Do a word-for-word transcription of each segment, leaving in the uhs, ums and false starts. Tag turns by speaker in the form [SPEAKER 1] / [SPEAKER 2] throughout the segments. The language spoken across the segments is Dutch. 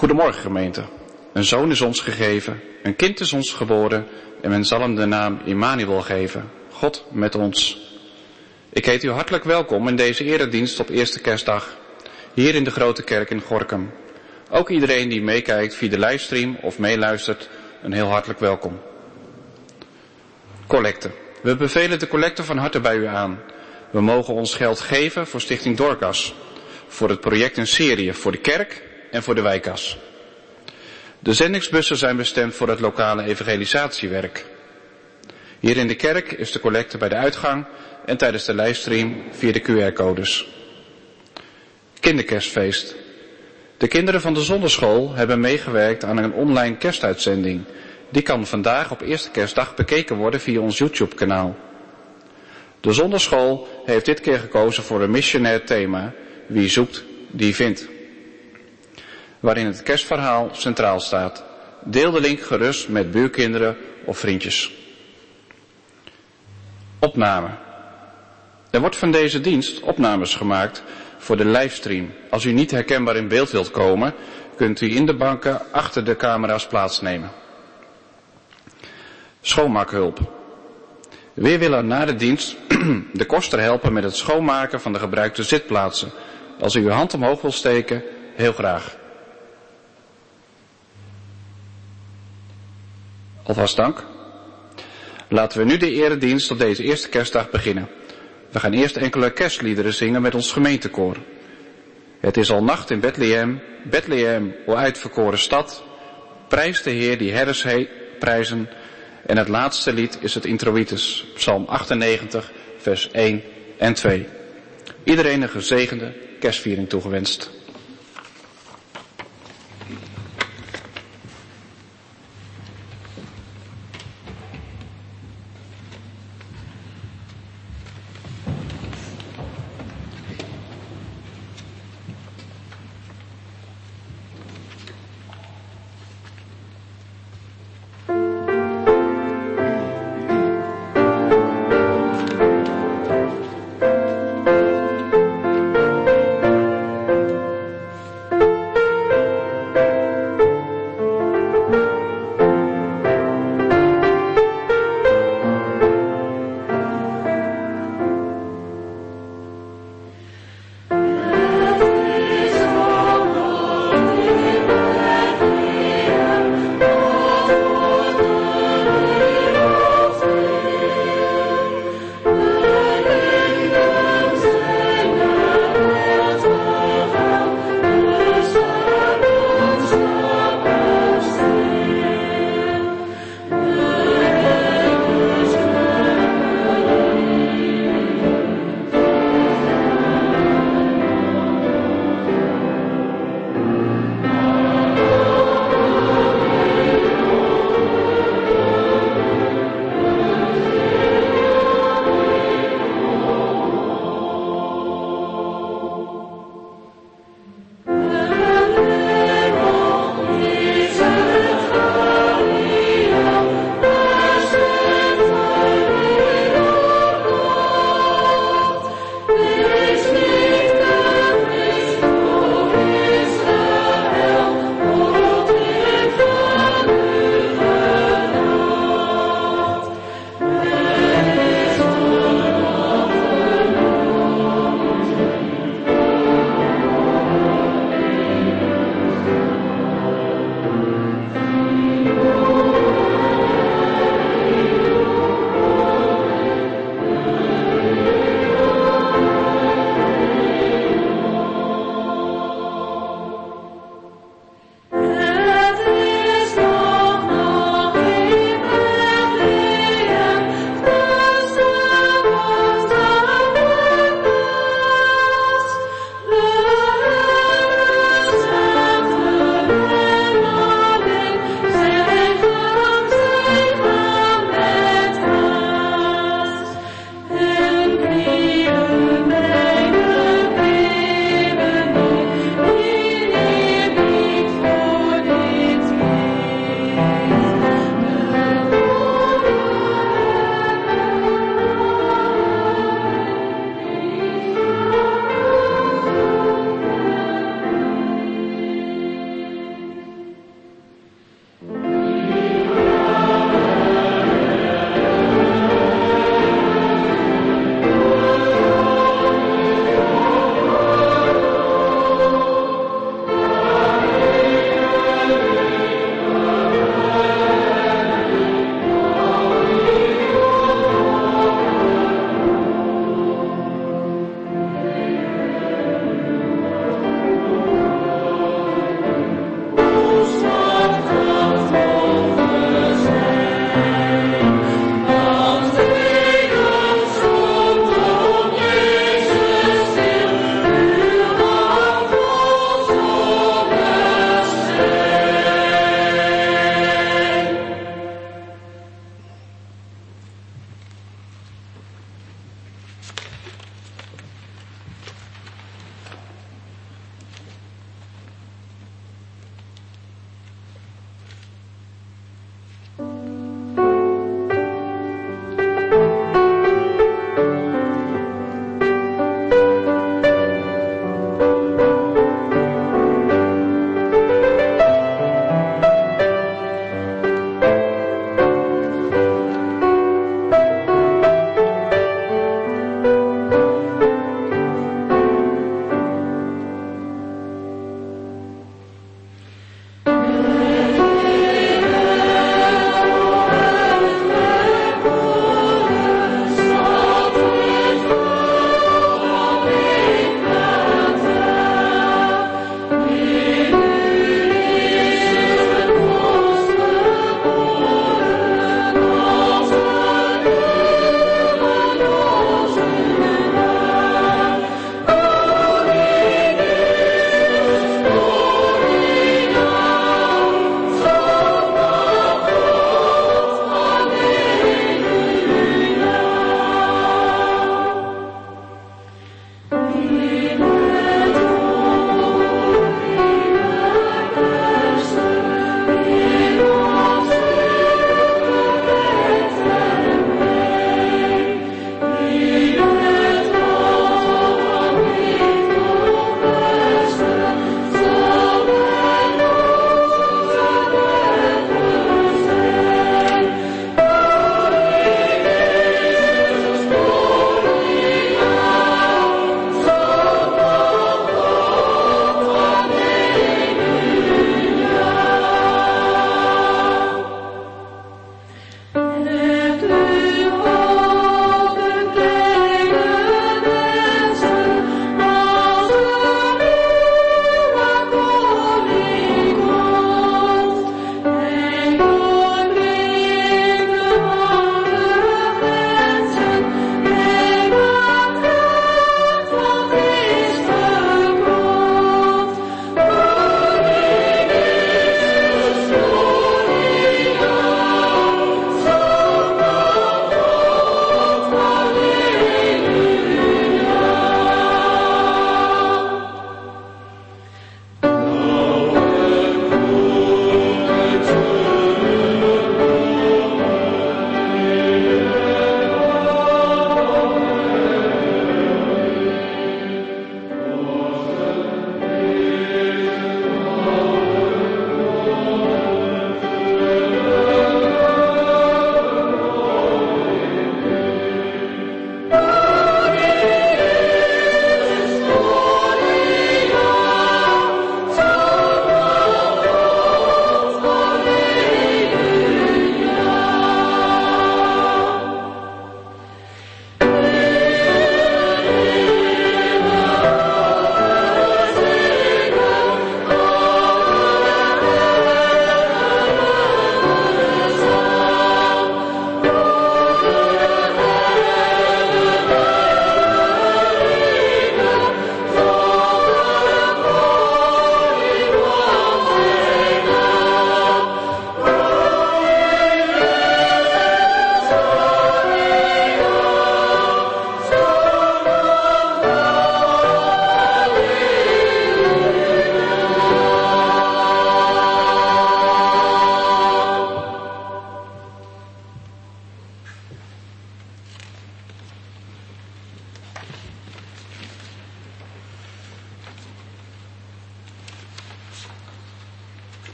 [SPEAKER 1] Goedemorgen gemeente. Een zoon is ons gegeven, een kind is ons geboren en men zal hem de naam Immanuel geven. God met ons. Ik heet u hartelijk welkom in deze eredienst op eerste kerstdag, hier in de Grote Kerk in Gorinchem. Ook iedereen die meekijkt via de livestream of meeluistert, een heel hartelijk welkom. Collecte. We bevelen de collecte van harte bij u aan. We mogen ons geld geven voor Stichting Dorcas, voor het project in Syrië, voor de kerk en voor de wijkkas. De zendingsbussen zijn bestemd voor het lokale evangelisatiewerk. Hier in de kerk is de collecte bij de uitgang en tijdens de livestream via de Q R-codes. Kinderkerstfeest. De kinderen van de zonderschool hebben meegewerkt aan een online kerstuitzending. Die kan vandaag op eerste kerstdag bekeken worden via ons YouTube-kanaal. De zonderschool heeft dit keer gekozen voor een missionair thema, wie zoekt, die vindt. Waarin het kerstverhaal centraal staat. Deel de link gerust met buurkinderen of vriendjes. Opname. Er wordt van deze dienst opnames gemaakt voor de livestream. Als u niet herkenbaar in beeld wilt komen, kunt u in de banken achter de camera's plaatsnemen. Schoonmaakhulp. Weer willen na de dienst de koster helpen met het schoonmaken van de gebruikte zitplaatsen. Als u uw hand omhoog wil steken, heel graag. Alvast dank. Laten we nu de eredienst op deze eerste kerstdag beginnen. We gaan eerst enkele kerstliederen zingen met ons gemeentekoor. Het is al nacht in Bethlehem, Bethlehem, o uitverkoren stad. Prijs de Heer die herders he- prijzen. En het laatste lied is het introïtus, Psalm achtennegentig, vers één en twee. Iedereen een gezegende kerstviering toegewenst.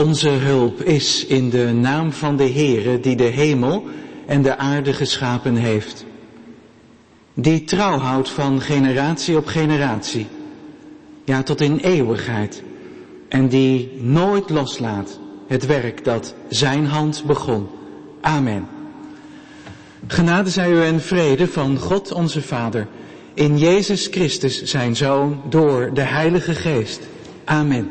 [SPEAKER 2] Onze hulp is in de naam van de Heere die de hemel en de aarde geschapen heeft. Die trouw houdt van generatie op generatie, ja tot in eeuwigheid. En die nooit loslaat het werk dat zijn hand begon. Amen. Genade zij u en vrede van God onze Vader, in Jezus Christus zijn Zoon, door de Heilige Geest. Amen.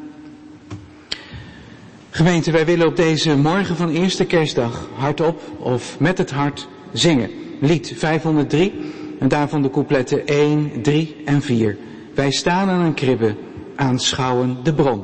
[SPEAKER 2] Gemeente, wij willen op deze morgen van eerste kerstdag hardop of met het hart zingen. Lied vijfhonderddrie en daarvan de coupletten één, drie en vier. Wij staan aan een kribbe, aanschouwen de bron.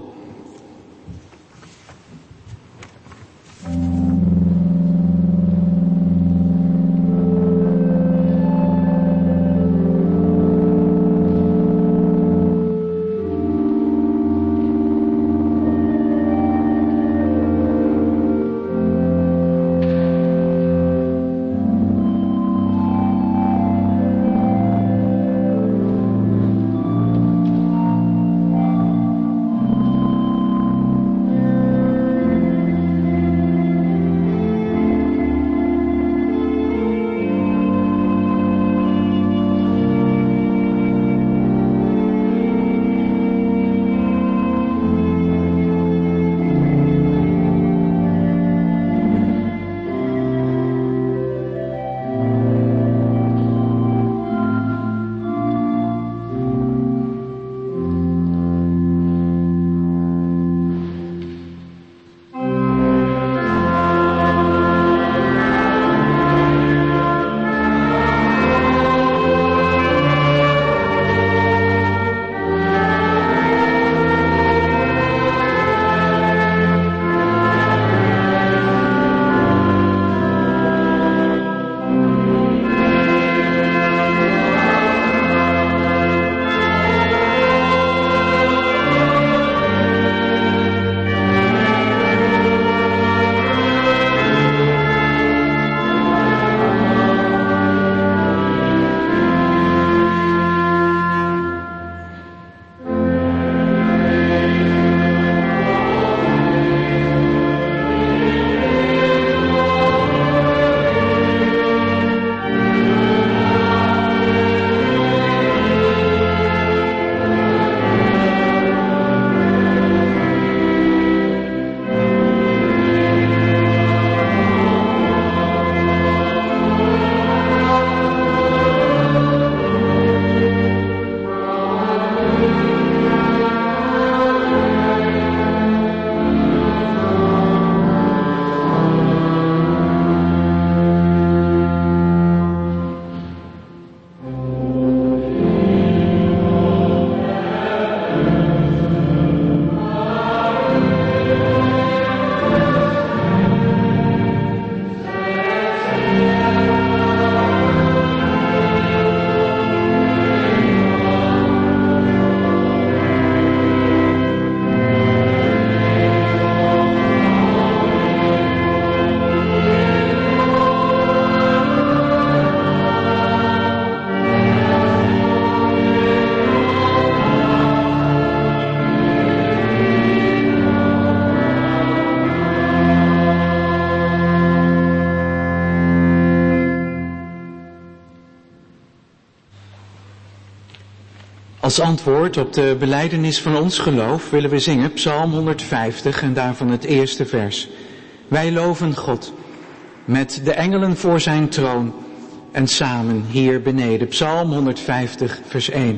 [SPEAKER 2] Als antwoord op de belijdenis van ons geloof willen we zingen Psalm honderdvijftig en daarvan het eerste vers. Wij loven God met de engelen voor zijn troon en samen hier beneden. Psalm honderdvijftig vers één.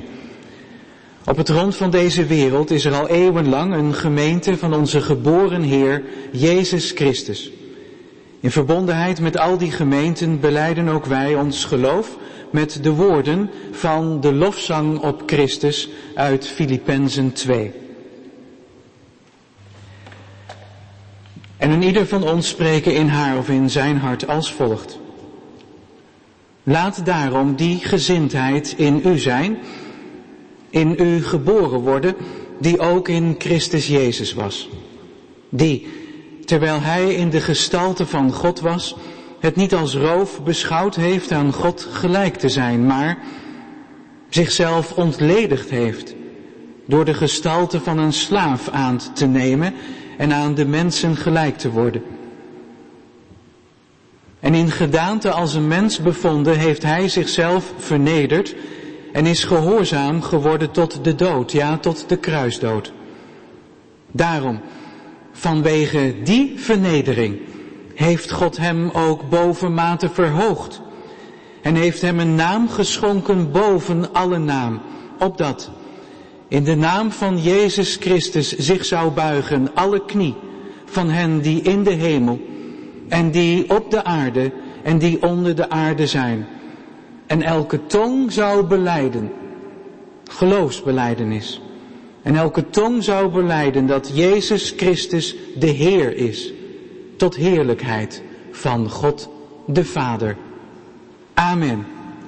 [SPEAKER 2] Op het rond van deze wereld is er al eeuwenlang een gemeente van onze geboren Heer Jezus Christus. In verbondenheid met al die gemeenten belijden ook wij ons geloof met de woorden van de lofzang op Christus uit Filippenzen twee. En een ieder van ons spreken in haar of in zijn hart als volgt. Laat daarom die gezindheid in u zijn, in u geboren worden, die ook in Christus Jezus was. Die, terwijl hij in de gestalte van God was, het niet als roof beschouwd heeft aan God gelijk te zijn, maar zichzelf ontledigd heeft door de gestalte van een slaaf aan te nemen en aan de mensen gelijk te worden. En in gedaante als een mens bevonden heeft hij zichzelf vernederd en is gehoorzaam geworden tot de dood, ja, tot de kruisdood. Daarom, vanwege die vernedering, heeft God hem ook bovenmate verhoogd en heeft hem een naam geschonken boven alle naam, opdat in de naam van Jezus Christus zich zou buigen alle knie van hen die in de hemel en die op de aarde en die onder de aarde zijn. En elke tong zou belijden, geloofsbelijdenis. En elke tong zou belijden dat Jezus Christus de Heer is, tot heerlijkheid van God de Vader. Amen.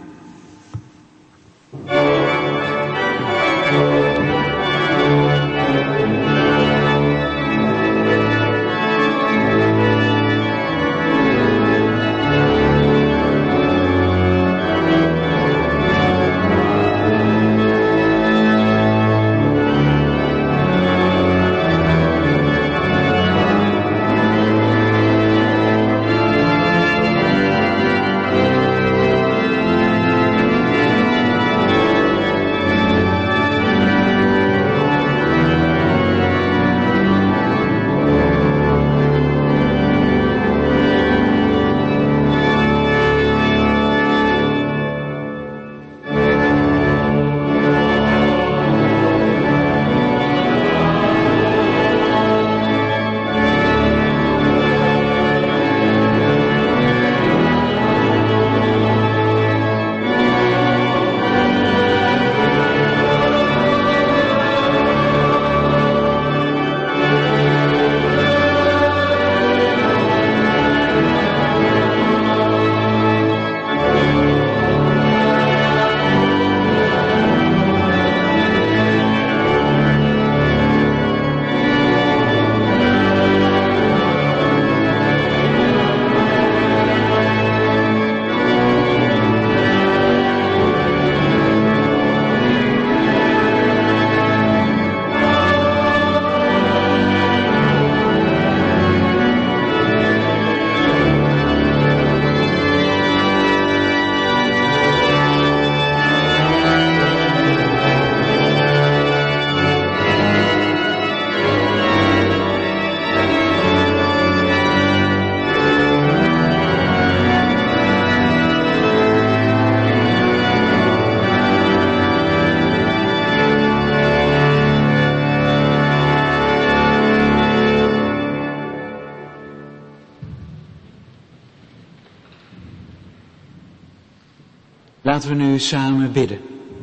[SPEAKER 2] Laten we nu samen bidden.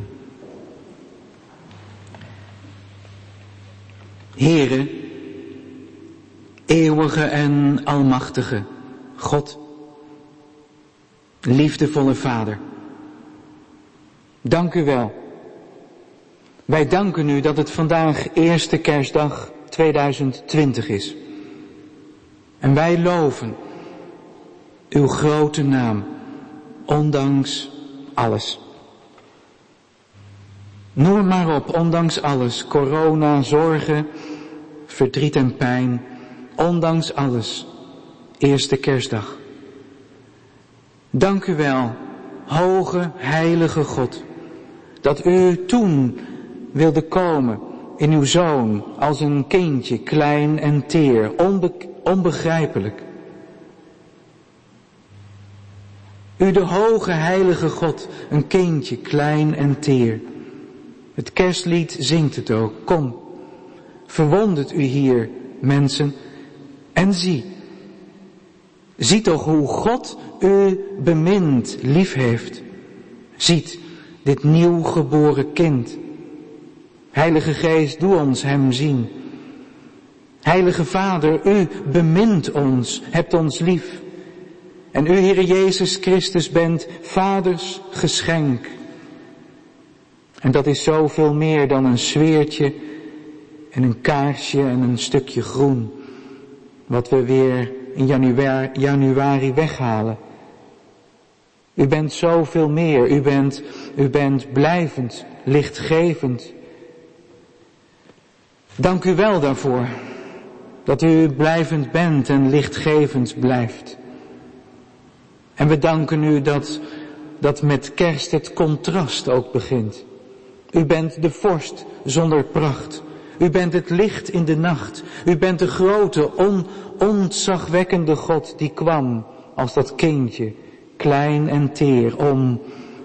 [SPEAKER 2] Heere, eeuwige en almachtige God, liefdevolle Vader, dank u wel. Wij danken u dat het vandaag eerste kerstdag tweeduizend twintig is. En wij loven uw grote naam, ondanks alles. Noem maar op, ondanks alles, corona, zorgen, verdriet en pijn, ondanks alles, eerste kerstdag. Dank u wel, hoge, heilige God, dat u toen wilde komen in uw Zoon als een kindje, klein en teer, onbe- onbegrijpelijk. U de hoge, heilige God, een kindje, klein en teer. Het kerstlied zingt het ook. Kom, verwondert u hier, mensen, en zie. Zie toch hoe God u bemint, lief heeft. Ziet dit nieuw geboren kind. Heilige Geest, doe ons hem zien. Heilige Vader, u bemint ons, hebt ons lief. En u, Heere Jezus Christus, bent vaders geschenk. En dat is zoveel meer dan een sfeertje en een kaarsje en een stukje groen. Wat we weer in januari, januari weghalen. U bent zoveel meer. U bent, u bent blijvend, lichtgevend. Dank u wel daarvoor. Dat u blijvend bent en lichtgevend blijft. En we danken u dat, dat met kerst het contrast ook begint. U bent de vorst zonder pracht. U bent het licht in de nacht. U bent de grote, on, ontzagwekkende God die kwam als dat kindje, klein en teer, om,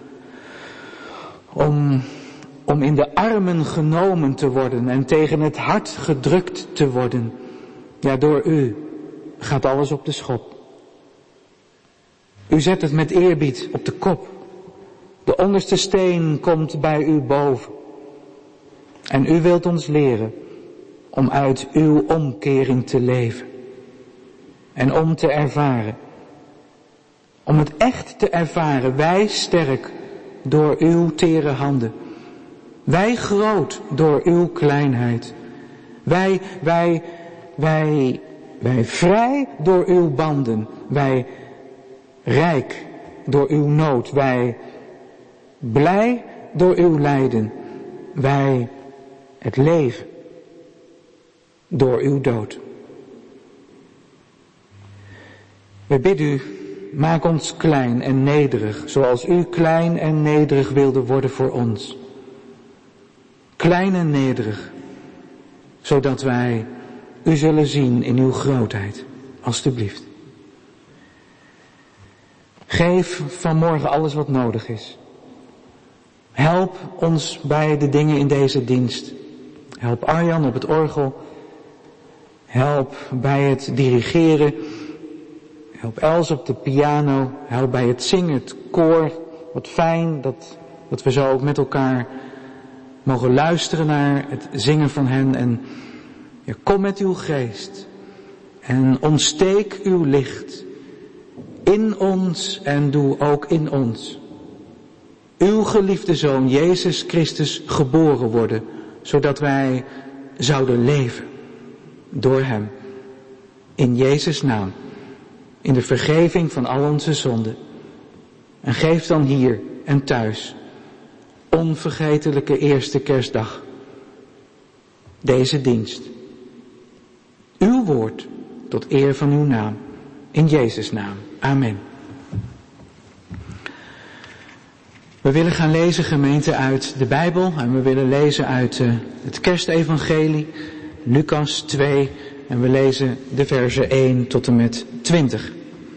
[SPEAKER 2] om, om in de armen genomen te worden en tegen het hart gedrukt te worden. Ja, door u gaat alles op de schop. U zet het met eerbied op de kop. De onderste steen komt bij u boven. En u wilt ons leren om uit uw omkering te leven. En om te ervaren. Om het echt te ervaren. Wij sterk door uw tere handen. Wij groot door uw kleinheid. Wij, wij, wij, wij vrij door uw banden. Wij rijk door uw nood. Wij blij door uw lijden. Wij het leven door uw dood. We bidden u, maak ons klein en nederig, zoals u klein en nederig wilde worden voor ons. Klein en nederig, zodat wij u zullen zien in uw grootheid, alstublieft. Geef vanmorgen alles wat nodig is. Help ons bij de dingen in deze dienst. Help Arjan op het orgel. Help bij het dirigeren. Help Els op de piano. Help bij het zingen, het koor. Wat fijn dat, dat we zo ook met elkaar mogen luisteren naar het zingen van hen. En ja, kom met uw geest. En ontsteek uw licht in ons en doe ook in ons uw geliefde Zoon Jezus Christus geboren worden, zodat wij zouden leven door hem. In Jezus' naam, in de vergeving van al onze zonden. En geef dan hier en thuis, onvergetelijke eerste kerstdag, deze dienst. Uw woord tot eer van uw naam, in Jezus' naam. Amen. We willen gaan lezen, gemeente, uit de Bijbel. En we willen lezen uit uh, het kerstevangelie, Lucas twee. En we lezen de versen één tot en met twintig.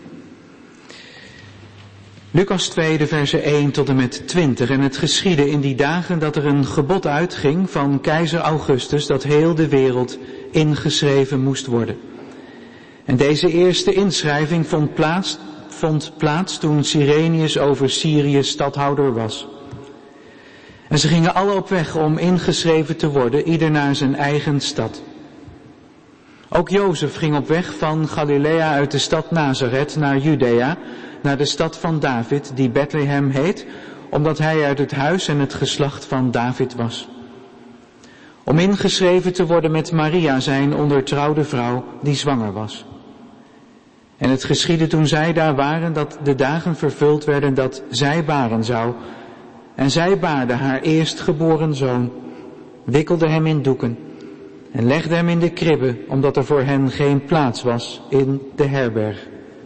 [SPEAKER 2] Lucas twee, de versen één tot en met twintig. En het geschiedde in die dagen dat er een gebod uitging van keizer Augustus dat heel de wereld ingeschreven moest worden. En deze eerste inschrijving vond plaats, vond plaats toen Cyrenius over Syrië stadhouder was. En ze gingen alle op weg om ingeschreven te worden, ieder naar zijn eigen stad. Ook Jozef ging op weg van Galilea uit de stad Nazareth naar Judea, naar de stad van David, die Bethlehem heet, omdat hij uit het huis en het geslacht van David was. Om ingeschreven te worden met Maria, zijn ondertrouwde vrouw, die zwanger was. En het geschiedde toen zij daar waren, dat de dagen vervuld werden dat zij baren zou. En zij baarde haar eerstgeboren zoon, wikkelde hem in doeken en legde hem in de kribbe, omdat er voor hen geen plaats was in de herberg.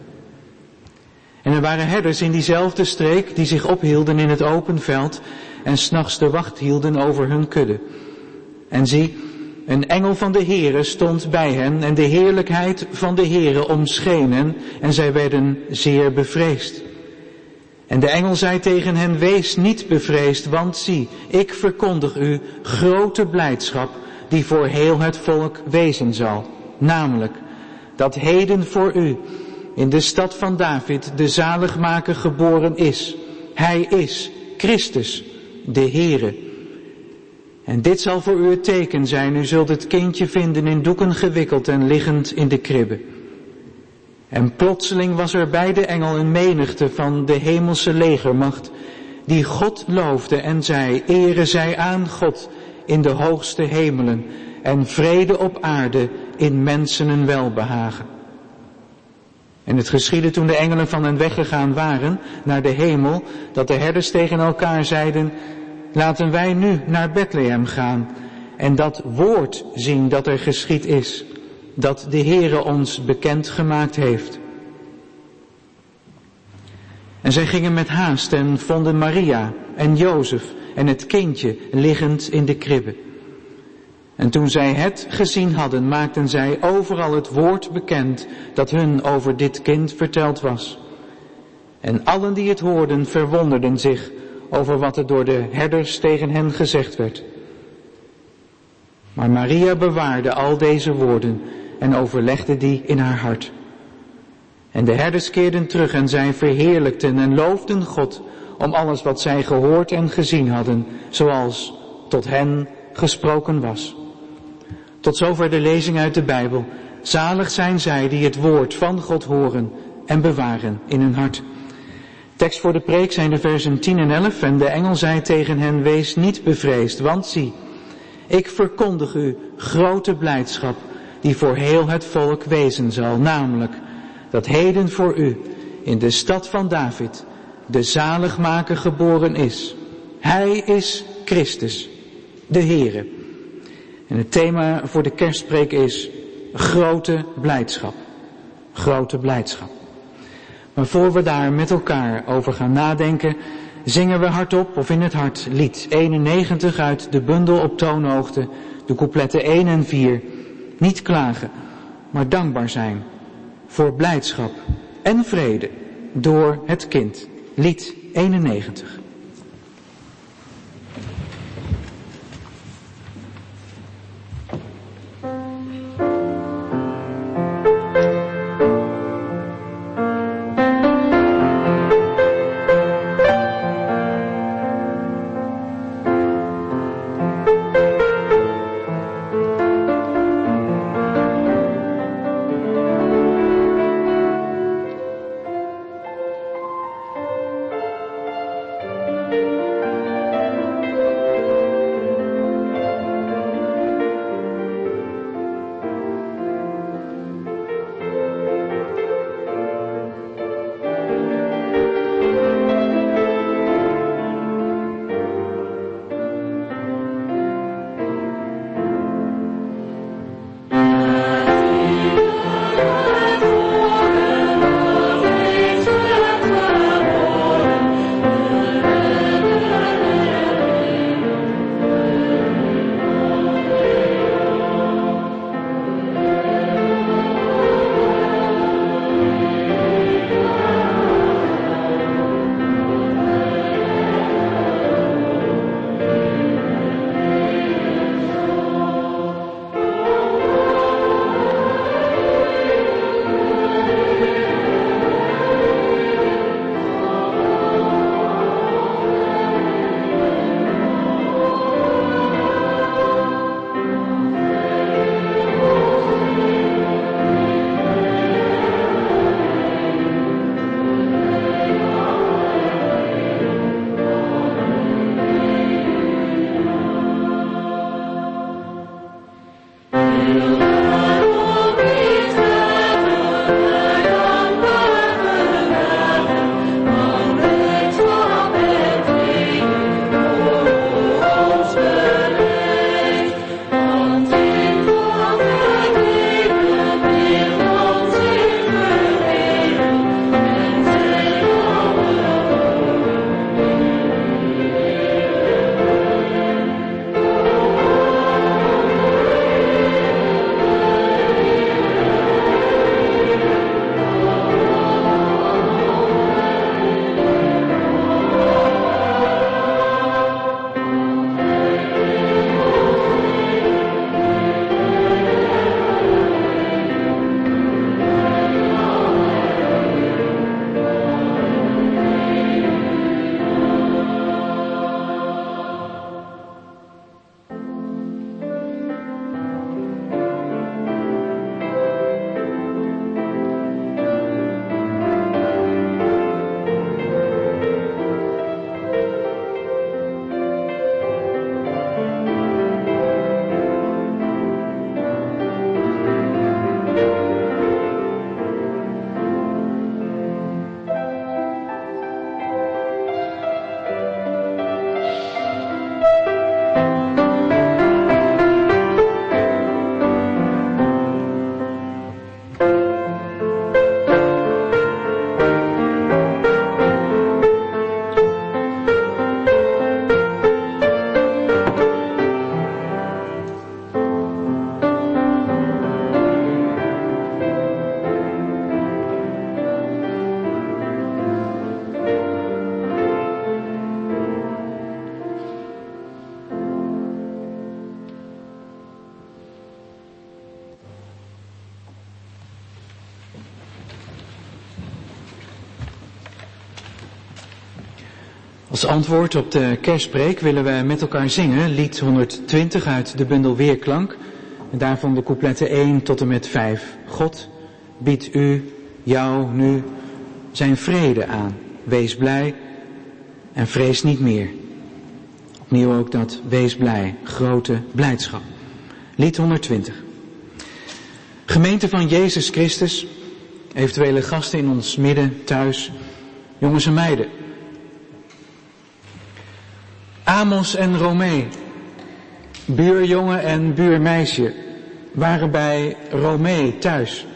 [SPEAKER 2] En er waren herders in diezelfde streek die zich ophielden in het open veld en 's nachts de wacht hielden over hun kudde. En zie, een engel van de Heere stond bij hen en de heerlijkheid van de Heere omscheen hen en zij werden zeer bevreesd. En de engel zei tegen hen, wees niet bevreesd, want zie, ik verkondig u grote blijdschap die voor heel het volk wezen zal. Namelijk, dat heden voor u in de stad van David de zaligmaker geboren is. Hij is Christus, de Heere. En dit zal voor u het teken zijn, u zult het kindje vinden in doeken gewikkeld en liggend in de kribbe. En plotseling was er bij de engel een menigte van de hemelse legermacht, die God loofde en zei, ere zij aan God in de hoogste hemelen en vrede op aarde in mensen een welbehagen. En het geschiedde toen de engelen van hen weggegaan waren naar de hemel, dat de herders tegen elkaar zeiden, laten wij nu naar Bethlehem gaan en dat woord zien dat er geschied is, dat de Heere ons bekend gemaakt heeft. En zij gingen met haast en vonden Maria en Jozef en het kindje liggend in de kribbe. En toen zij het gezien hadden, maakten zij overal het woord bekend dat hun over dit kind verteld was. En allen die het hoorden verwonderden zich over wat er door de herders tegen hen gezegd werd. Maar Maria bewaarde al deze woorden en overlegde die in haar hart. En de herders keerden terug en zij verheerlijkten en loofden God om alles wat zij gehoord en gezien hadden, zoals tot hen gesproken was. Tot zover de lezing uit de Bijbel. Zalig zijn zij die het woord van God horen en bewaren in hun hart. Tekst voor de preek zijn de versen tien en elf en de engel zei tegen hen, wees niet bevreesd, want zie, ik verkondig u grote blijdschap die voor heel het volk wezen zal, namelijk dat heden voor u in de stad van David de zaligmaker geboren is. Hij is Christus, de Heere. En het thema voor de kerstpreek is grote blijdschap. Grote blijdschap. Maar voor we daar met elkaar over gaan nadenken, zingen we hardop of in het hart lied eenennegentig uit de bundel op toonhoogte, de coupletten één en vier. Niet klagen, maar dankbaar zijn voor blijdschap en vrede door het kind. Lied eenennegentig. Als antwoord op de kerstpreek willen we met elkaar zingen lied honderdtwintig uit de bundel Weerklank. En daarvan de coupletten één tot en met vijf. God biedt u, jou, nu zijn vrede aan. Wees blij en vrees niet meer. Opnieuw ook dat wees blij, grote blijdschap. Lied honderdtwintig. Gemeente van Jezus Christus, eventuele gasten in ons midden, thuis, jongens en meiden. Amos en Romee, buurjongen en buurmeisje, waren bij Romee thuis.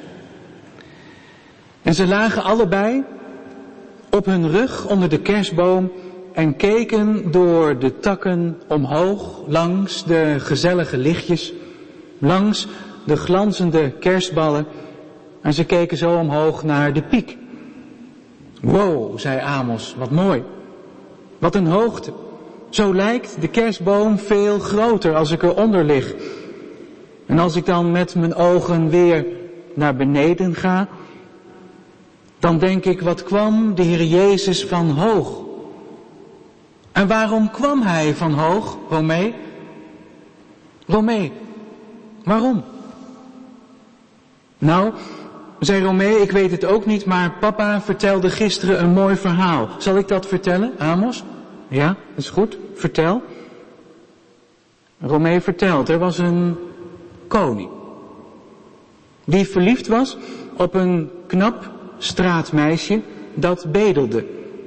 [SPEAKER 2] En ze lagen allebei op hun rug onder de kerstboom en keken door de takken omhoog langs de gezellige lichtjes, langs de glanzende kerstballen. En ze keken zo omhoog naar de piek. Wow, zei Amos, wat mooi. Wat een hoogte. Zo lijkt de kerstboom veel groter als ik eronder lig. En als ik dan met mijn ogen weer naar beneden ga, dan denk ik, wat kwam de Heer Jezus van hoog? En waarom kwam hij van hoog, Romee? Romee, waarom? Nou, zei Romee, ik weet het ook niet, maar papa vertelde gisteren een mooi verhaal. Zal ik dat vertellen, Amos? Ja, dat is goed. Vertel. Romee vertelt, er was een koning die verliefd was op een knap straatmeisje dat bedelde.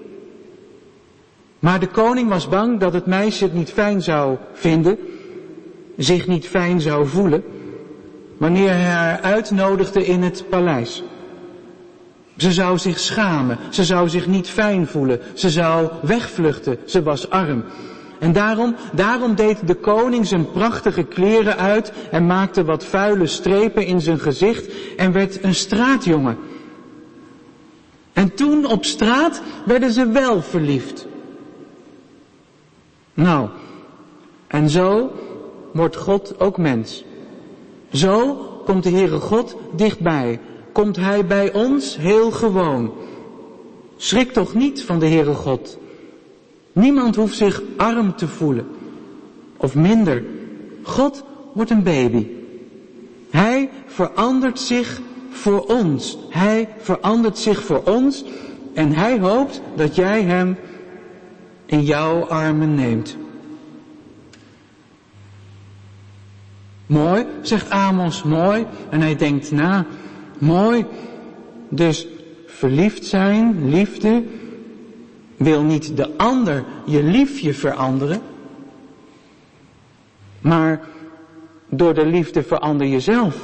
[SPEAKER 2] Maar de koning was bang dat het meisje het niet fijn zou vinden, zich niet fijn zou voelen, wanneer hij haar uitnodigde in het paleis. Ze zou zich schamen, ze zou zich niet fijn voelen, ze zou wegvluchten, ze was arm. En daarom, daarom deed de koning zijn prachtige kleren uit en maakte wat vuile strepen in zijn gezicht en werd een straatjongen. En toen op straat werden ze wel verliefd. Nou, en zo wordt God ook mens. Zo komt de Heere God dichtbij. Komt hij bij ons heel gewoon. Schrik toch niet van de Heere God. Niemand hoeft zich arm te voelen. Of minder. God wordt een baby. Hij verandert zich voor ons. Hij verandert zich voor ons. En hij hoopt dat jij hem in jouw armen neemt. Mooi, zegt Amos, mooi. En hij denkt na, mooi. Dus verliefd zijn, liefde, wil niet de ander je liefje veranderen. Maar door de liefde verander jezelf.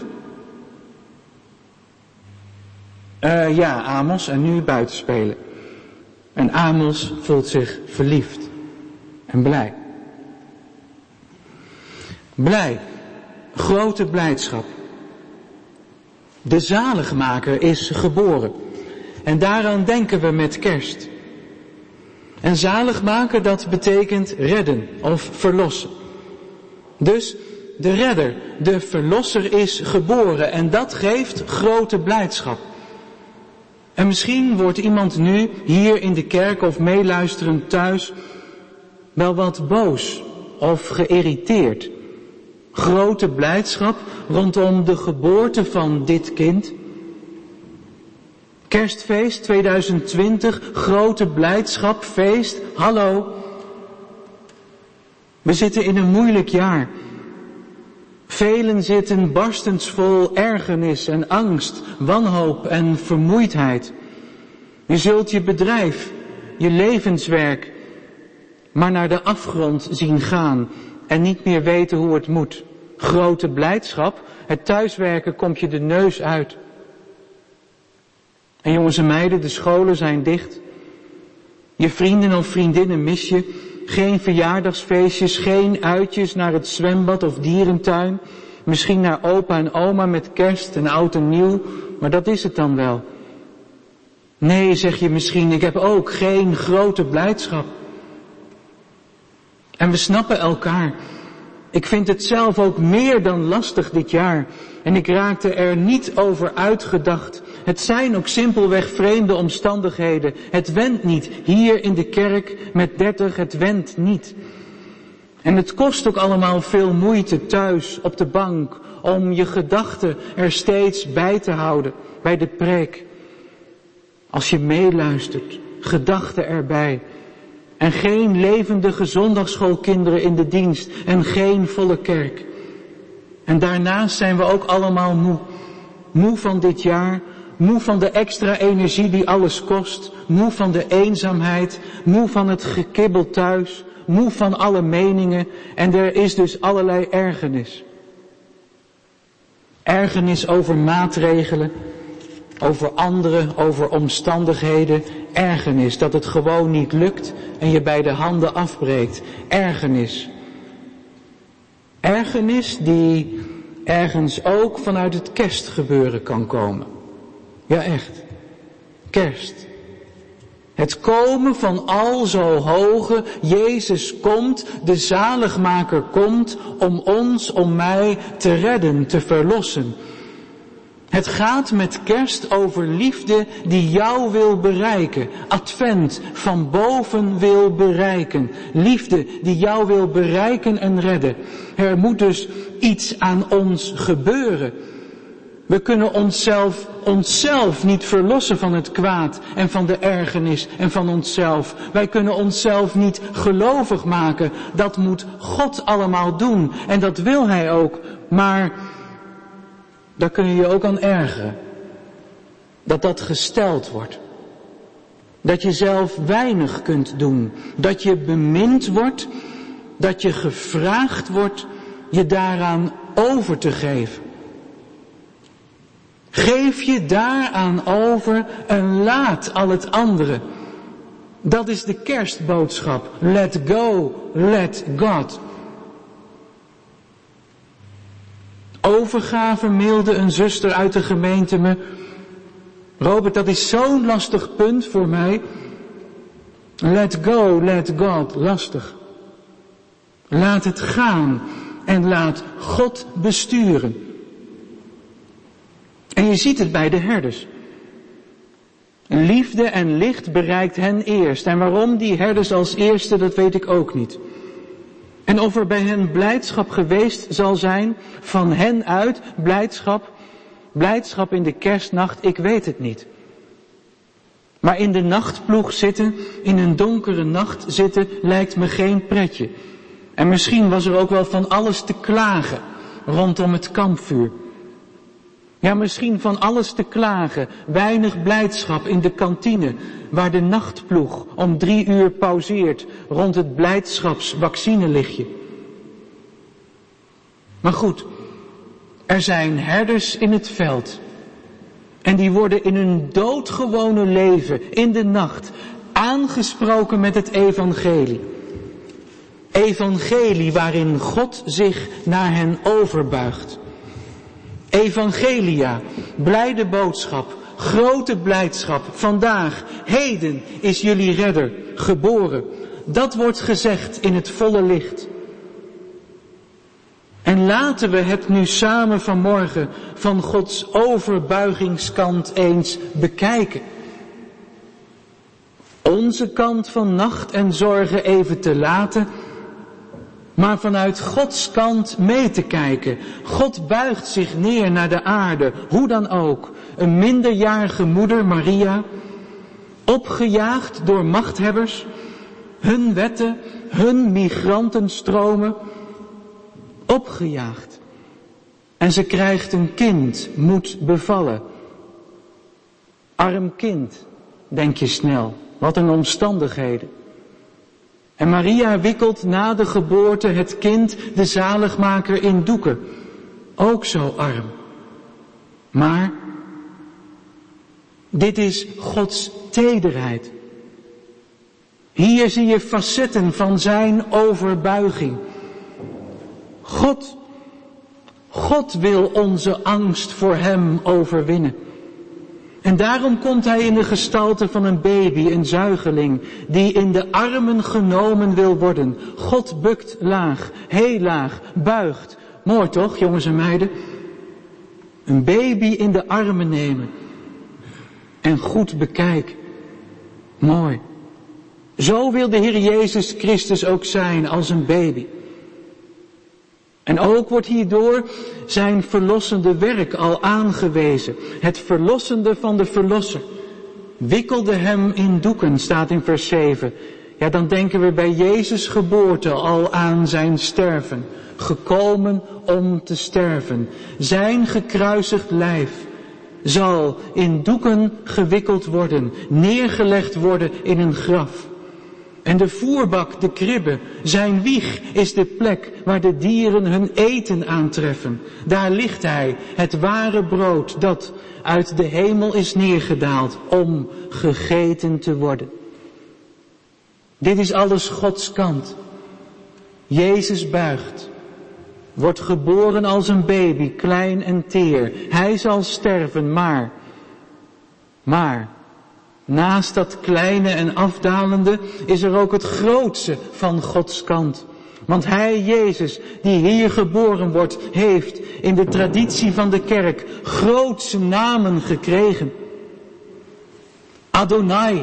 [SPEAKER 2] Uh, ja, Amos, en nu buitenspelen. En Amos voelt zich verliefd en blij. Blij, grote blijdschap. De zaligmaker is geboren. En daaraan denken we met kerst. En zaligmaker, dat betekent redden of verlossen. Dus de redder, de verlosser is geboren en dat geeft grote blijdschap. En misschien wordt iemand nu hier in de kerk of meeluisterend thuis wel wat boos of geïrriteerd. Grote blijdschap rondom de geboorte van dit kind. Kerstfeest tweeduizend twintig, grote blijdschap, feest, hallo. We zitten in een moeilijk jaar. Velen zitten barstensvol ergernis en angst, wanhoop en vermoeidheid. Je zult je bedrijf, je levenswerk, maar naar de afgrond zien gaan en niet meer weten hoe het moet. Grote blijdschap, het thuiswerken komt je de neus uit. En jongens en meiden, de scholen zijn dicht. Je vrienden of vriendinnen mis je. Geen verjaardagsfeestjes, geen uitjes naar het zwembad of dierentuin. Misschien naar opa en oma met kerst en oud en nieuw, maar dat is het dan wel. Nee, zeg je misschien, ik heb ook geen grote blijdschap. En we snappen elkaar. Ik vind het zelf ook meer dan lastig dit jaar. En ik raakte er niet over uitgedacht. Het zijn ook simpelweg vreemde omstandigheden. Het wendt niet. Hier in de kerk met dertig, het wendt niet. En het kost ook allemaal veel moeite thuis op de bank om je gedachten er steeds bij te houden, bij de preek. Als je meeluistert, gedachten erbij. En geen levendige zondagsschoolkinderen in de dienst en geen volle kerk. En daarnaast zijn we ook allemaal moe. Moe van dit jaar, moe van de extra energie die alles kost, moe van de eenzaamheid, moe van het gekibbel thuis, moe van alle meningen en er is dus allerlei ergernis. Ergernis over maatregelen, over anderen, over omstandigheden. Ergernis dat het gewoon niet lukt en je bij de handen afbreekt. Ergernis. Ergernis die ergens ook vanuit het kerstgebeuren kan komen. Ja, echt. Kerst. Het komen van al zo hoge, Jezus komt, de zaligmaker komt om ons, om mij te redden, te verlossen. Het gaat met kerst over liefde die jou wil bereiken. Advent, van boven wil bereiken. Liefde die jou wil bereiken en redden. Er moet dus iets aan ons gebeuren. We kunnen onszelf, onszelf niet verlossen van het kwaad en van de ergernis en van onszelf. Wij kunnen onszelf niet gelovig maken. Dat moet God allemaal doen en dat wil Hij ook. Maar daar kun je je ook aan ergeren. Dat dat gesteld wordt. Dat je zelf weinig kunt doen. Dat je bemind wordt. Dat je gevraagd wordt je daaraan over te geven. Geef je daaraan over en laat al het andere. Dat is de kerstboodschap. Let go, let God. Overgave mailde een zuster uit de gemeente me. Robert, dat is zo'n lastig punt voor mij. Let go, let God, lastig. Laat het gaan en laat God besturen. En je ziet het bij de herders. Liefde en licht bereikt hen eerst. En waarom die herders als eerste, dat weet ik ook niet. En of er bij hen blijdschap geweest zal zijn, van hen uit, blijdschap, blijdschap in de kerstnacht, ik weet het niet. Maar in de nachtploeg zitten, in een donkere nacht zitten, lijkt me geen pretje. En misschien was er ook wel van alles te klagen rondom het kampvuur. Ja, misschien van alles te klagen, weinig blijdschap in de kantine, waar de nachtploeg om drie uur pauzeert rond het blijdschapsvaccinelichtje. Maar goed, er zijn herders in het veld. En die worden in hun doodgewone leven, in de nacht, aangesproken met het evangelie. Evangelie waarin God zich naar hen overbuigt. Evangelia, blijde boodschap, grote blijdschap. Vandaag, heden is jullie redder geboren. Dat wordt gezegd in het volle licht. En laten we het nu samen vanmorgen van Gods overbuigingskant eens bekijken. Onze kant van nacht en zorgen even te laten, maar vanuit Gods kant mee te kijken. God buigt zich neer naar de aarde, hoe dan ook. Een minderjarige moeder, Maria, opgejaagd door machthebbers, hun wetten, hun migrantenstromen, opgejaagd. En ze krijgt een kind, moet bevallen. Arm kind, denk je snel, wat een omstandigheden. En Maria wikkelt na de geboorte het kind, de zaligmaker, in doeken. Ook zo arm. Maar dit is Gods tederheid. Hier zie je facetten van zijn overbuiging. God, God wil onze angst voor hem overwinnen. En daarom komt hij in de gestalte van een baby, een zuigeling, die in de armen genomen wil worden. God bukt laag, heel laag, buigt. Mooi toch, jongens en meiden? Een baby in de armen nemen. En goed bekijken. Mooi. Zo wil de Heer Jezus Christus ook zijn als een baby. En ook wordt hierdoor zijn verlossende werk al aangewezen. Het verlossende van de verlosser. Wikkelde hem in doeken, staat in vers zeven. Ja, dan denken we bij Jezus' geboorte al aan zijn sterven. Gekomen om te sterven. Zijn gekruisigd lijf zal in doeken gewikkeld worden, neergelegd worden in een graf. En de voerbak, de kribbe, zijn wieg is de plek waar de dieren hun eten aantreffen. Daar ligt hij, het ware brood dat uit de hemel is neergedaald om gegeten te worden. Dit is alles Gods kant. Jezus buigt, wordt geboren als een baby, klein en teer. Hij zal sterven, maar, maar, naast dat kleine en afdalende is er ook het grootste van Gods kant. Want hij, Jezus, die hier geboren wordt, heeft in de traditie van de kerk grootse namen gekregen. Adonai,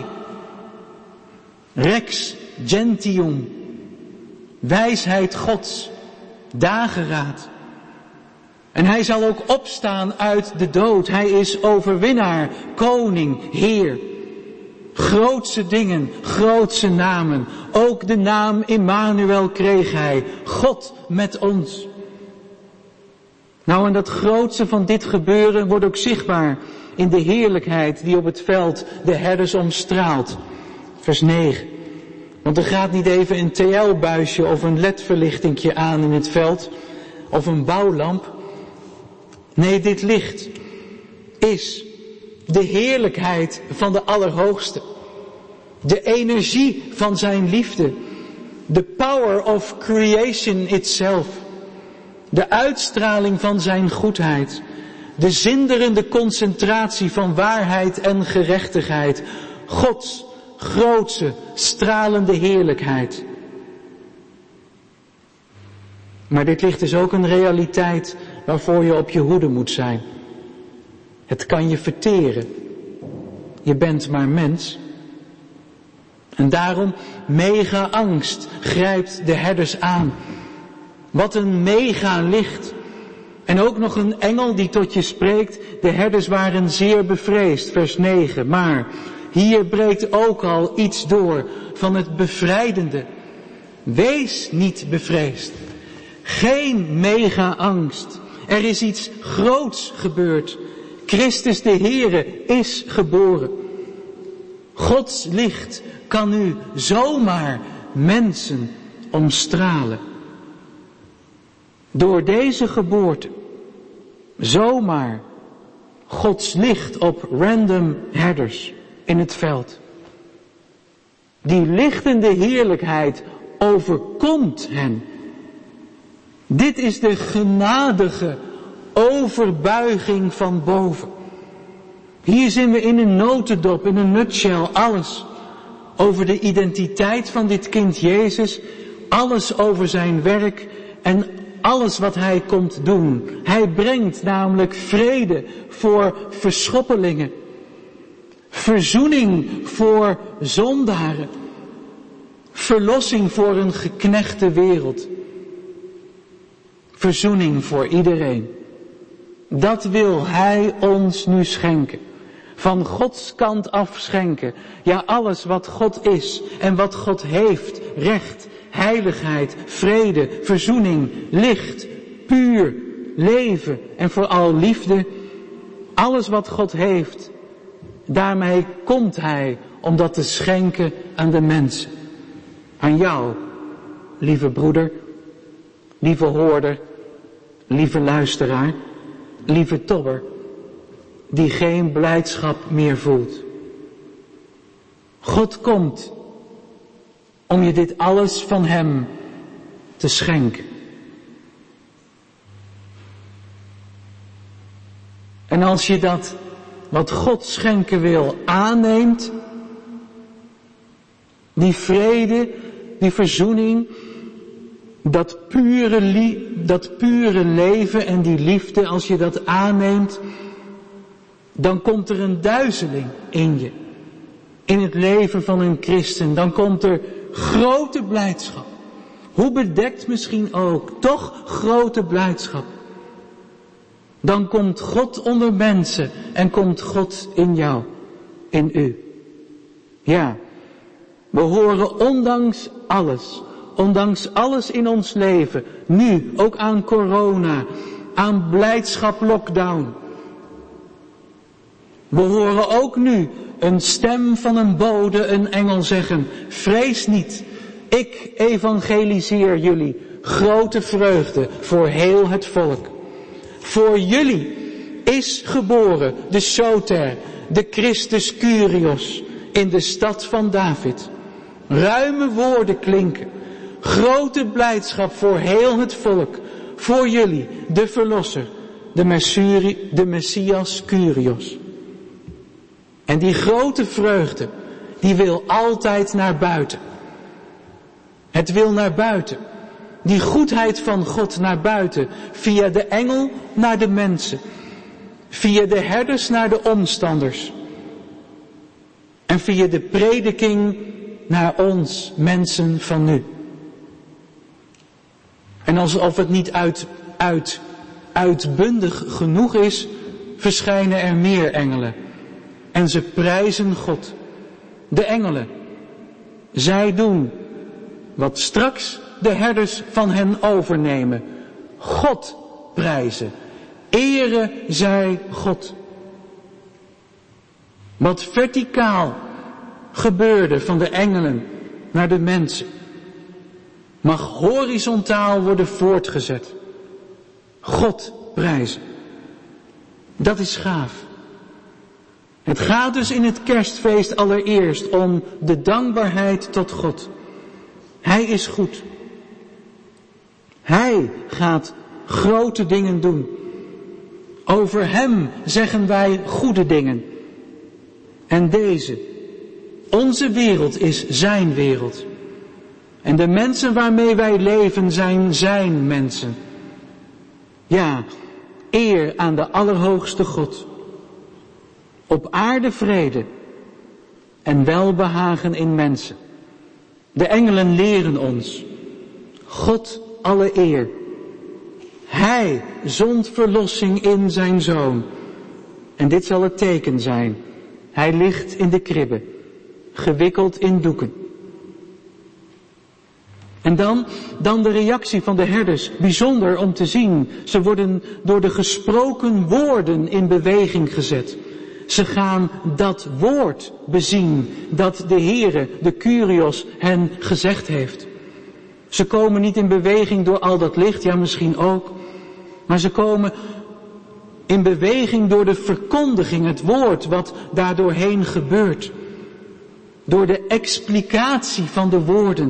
[SPEAKER 2] Rex Gentium, wijsheid Gods, dageraad. En hij zal ook opstaan uit de dood. Hij is overwinnaar, koning, heer. Grootse dingen, grootse namen. Ook de naam Immanuel kreeg hij. God met ons. Nou, en dat grootste van dit gebeuren wordt ook zichtbaar in de heerlijkheid die op het veld de herders omstraalt. Vers negen. Want er gaat niet even een T L-buisje of een L E D-verlichtingje aan in het veld. Of een bouwlamp. Nee, dit licht is de heerlijkheid van de Allerhoogste. De energie van zijn liefde. The power of creation itself. De uitstraling van zijn goedheid. De zinderende concentratie van waarheid en gerechtigheid. Gods grootse, stralende heerlijkheid. Maar dit licht is ook een realiteit waarvoor je op je hoede moet zijn. Het kan je verteren. Je bent maar mens. En daarom mega angst grijpt de herders aan. Wat een mega licht. En ook nog een engel die tot je spreekt. De herders waren zeer bevreesd, vers negen. Maar hier breekt ook al iets door van het bevrijdende. Wees niet bevreesd. Geen mega angst. Er is iets groots gebeurd. Christus de Heere is geboren. Gods licht kan nu zomaar mensen omstralen. Door deze geboorte, zomaar, Gods licht op random herders in het veld. Die lichtende heerlijkheid overkomt hen. Dit is de genadige overbuiging van boven. Hier zien we in een notendop, in een nutshell, alles over de identiteit van dit kind Jezus, alles over zijn werk en alles wat hij komt doen. Hij brengt namelijk vrede voor verschoppelingen, verzoening voor zondaren, verlossing voor een geknechte wereld, verzoening voor iedereen. Dat wil hij ons nu schenken. Van Gods kant af schenken. Ja, alles wat God is en wat God heeft. Recht, heiligheid, vrede, verzoening, licht, puur, leven en vooral liefde. Alles wat God heeft. Daarmee komt hij om dat te schenken aan de mensen. Aan jou, lieve broeder, lieve hoorder, lieve luisteraar, lieve tobber, die geen blijdschap meer voelt. God komt om je dit alles van hem te schenken. En als je dat wat God schenken wil aanneemt, die vrede, die verzoening, dat pure, lie- dat pure leven en die liefde, als je dat aanneemt, dan komt er een duizeling in je. In het leven van een christen. Dan komt er grote blijdschap. Hoe bedekt misschien ook, toch grote blijdschap. Dan komt God onder mensen en komt God in jou, in u. Ja, we horen ondanks alles, ondanks alles in ons leven, nu ook aan corona, aan blijdschap lockdown. We horen ook nu een stem van een bode, een engel zeggen, vrees niet, ik evangeliseer jullie, grote vreugde voor heel het volk. Voor jullie is geboren de Soter, de Christus Kyrios, in de stad van David. Ruime woorden klinken, grote blijdschap voor heel het volk, voor jullie, de Verlosser, de, Messuri, de Messias Kyrios. En die grote vreugde, die wil altijd naar buiten. Het wil naar buiten. Die goedheid van God naar buiten, via de engel naar de mensen, via de herders naar de omstanders en via de prediking naar ons, mensen van nu. En alsof het niet uit, uit, uitbundig genoeg is, verschijnen er meer engelen en ze prijzen God. De engelen, zij doen wat straks de herders van hen overnemen. God prijzen. Ere zij God. Wat verticaal gebeurde van de engelen naar de mensen, mag horizontaal worden voortgezet. God prijzen. Dat is gaaf. Het gaat dus in het kerstfeest allereerst om de dankbaarheid tot God. Hij is goed. Hij gaat grote dingen doen. Over hem zeggen wij goede dingen. En deze, onze wereld is zijn wereld. En de mensen waarmee wij leven zijn zijn mensen. Ja, eer aan de Allerhoogste God. Op aarde vrede en welbehagen in mensen. De engelen leren ons. God alle eer. Hij zond verlossing in zijn Zoon. En dit zal het teken zijn. Hij ligt in de kribbe, gewikkeld in doeken. En dan, dan de reactie van de herders. Bijzonder om te zien. Ze worden door de gesproken woorden in beweging gezet. Ze gaan dat woord bezien dat de Heere, de Kyrios, hen gezegd heeft. Ze komen niet in beweging door al dat licht, ja misschien ook. Maar ze komen in beweging door de verkondiging, het woord wat daardoorheen gebeurt. Door de explicatie van de woorden.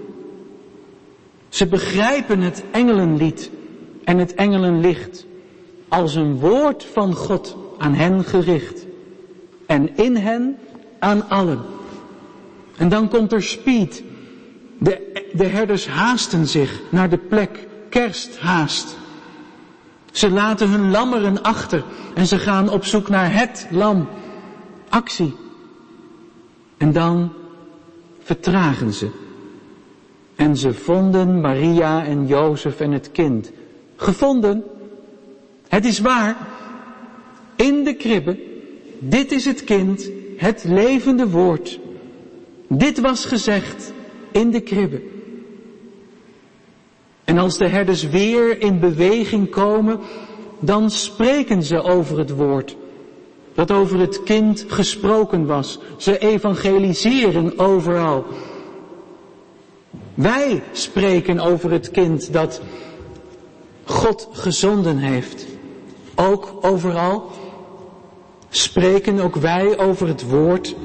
[SPEAKER 2] Ze begrijpen het engelenlied en het engelenlicht als een woord van God aan hen gericht. En in hen aan allen. En dan komt er speed. De, de herders haasten zich naar de plek. Kersthaast. Ze laten hun lammeren achter en ze gaan op zoek naar het lam. Actie. En dan vertragen ze. En ze vonden Maria en Jozef en het kind. Gevonden. Het is waar. In de kribbe. Dit is het kind. Het levende woord. Dit was gezegd in de kribbe. En als de herders weer in beweging komen, dan spreken ze over het woord. Dat over het kind gesproken was. Ze evangeliseren overal. Wij spreken over het kind dat God gezonden heeft. Ook overal spreken ook wij over het woord.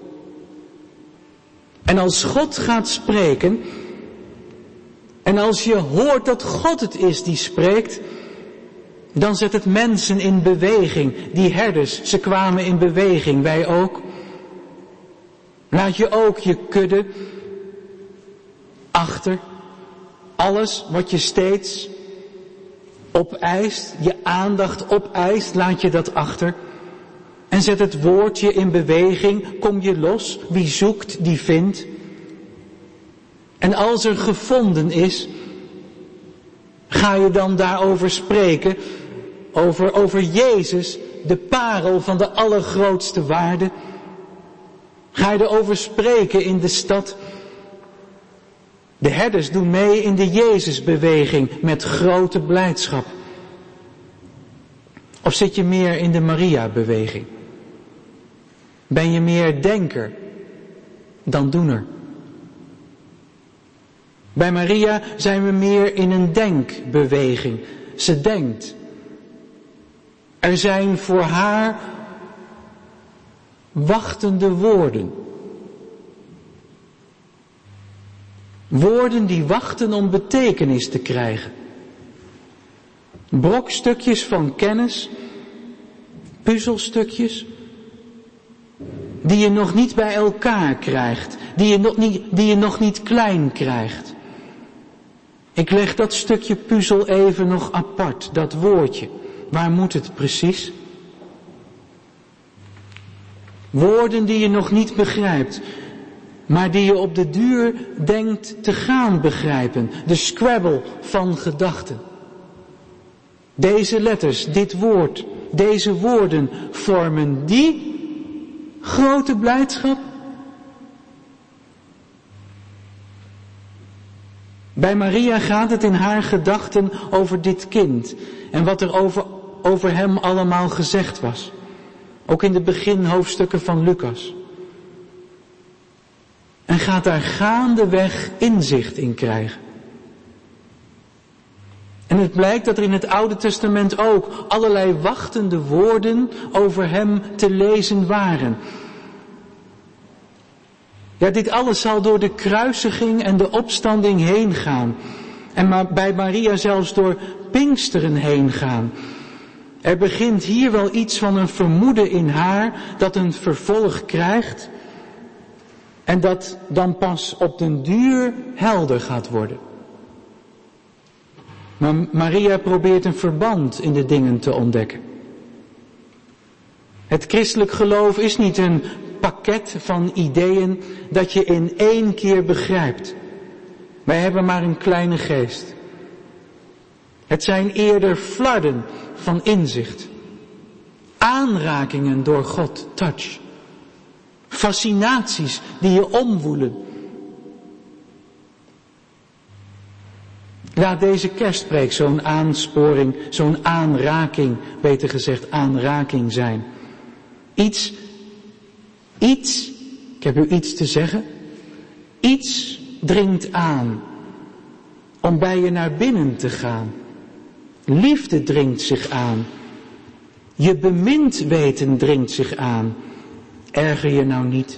[SPEAKER 2] En als God gaat spreken, en als je hoort dat God het is die spreekt, Dan zet het mensen in beweging. Die herders, ze kwamen in beweging. Wij ook. Laat je ook je kudde achter. Alles wat je steeds opeist, je aandacht opeist, laat je dat achter. En zet het woordje in beweging. Kom je los. Wie zoekt, die vindt. En als er gevonden is, ga je dan daarover spreken. Over, over Jezus, de parel van de allergrootste waarde. Ga je erover spreken in de stad. De herders doen mee in de Jezusbeweging met grote blijdschap. Of zit je meer in de Maria-beweging? Ben je meer denker dan doener? Bij Maria zijn we meer in een denkbeweging. Ze denkt. Er zijn voor haar wachtende woorden. Woorden die wachten om betekenis te krijgen. Brokstukjes van kennis, puzzelstukjes, die je nog niet bij elkaar krijgt, die je nog niet, die je nog niet klein krijgt. Ik leg dat stukje puzzel even nog apart, dat woordje. Waar moet het precies? Woorden die je nog niet begrijpt, maar die je op de duur denkt te gaan begrijpen. De Scrabble van gedachten. Deze letters, dit woord, deze woorden vormen die grote blijdschap. Bij Maria gaat het in haar gedachten over dit kind en wat er over, over hem allemaal gezegd was. Ook in de beginhoofdstukken van Lucas. En gaat daar gaandeweg inzicht in krijgen. En het blijkt dat er in het Oude Testament ook allerlei wachtende woorden over hem te lezen waren. Ja, dit alles zal door de kruisiging en de opstanding heen gaan. En maar bij Maria zelfs door Pinksteren heen gaan. Er begint hier wel iets van een vermoeden in haar dat een vervolg krijgt. En dat dan pas op den duur helder gaat worden. Maar Maria probeert een verband in de dingen te ontdekken. Het christelijk geloof is niet een pakket van ideeën dat je in één keer begrijpt. Wij hebben maar een kleine geest. Het zijn eerder flarden van inzicht. Aanrakingen door God, touch. Fascinaties die je omwoelen. Laat deze kerstpreek zo'n aansporing, zo'n aanraking, beter gezegd aanraking zijn. Iets, iets, ik heb u iets te zeggen, iets dringt aan om bij je naar binnen te gaan. Liefde dringt zich aan. Je bemind weten dringt zich aan. Erger je nou niet.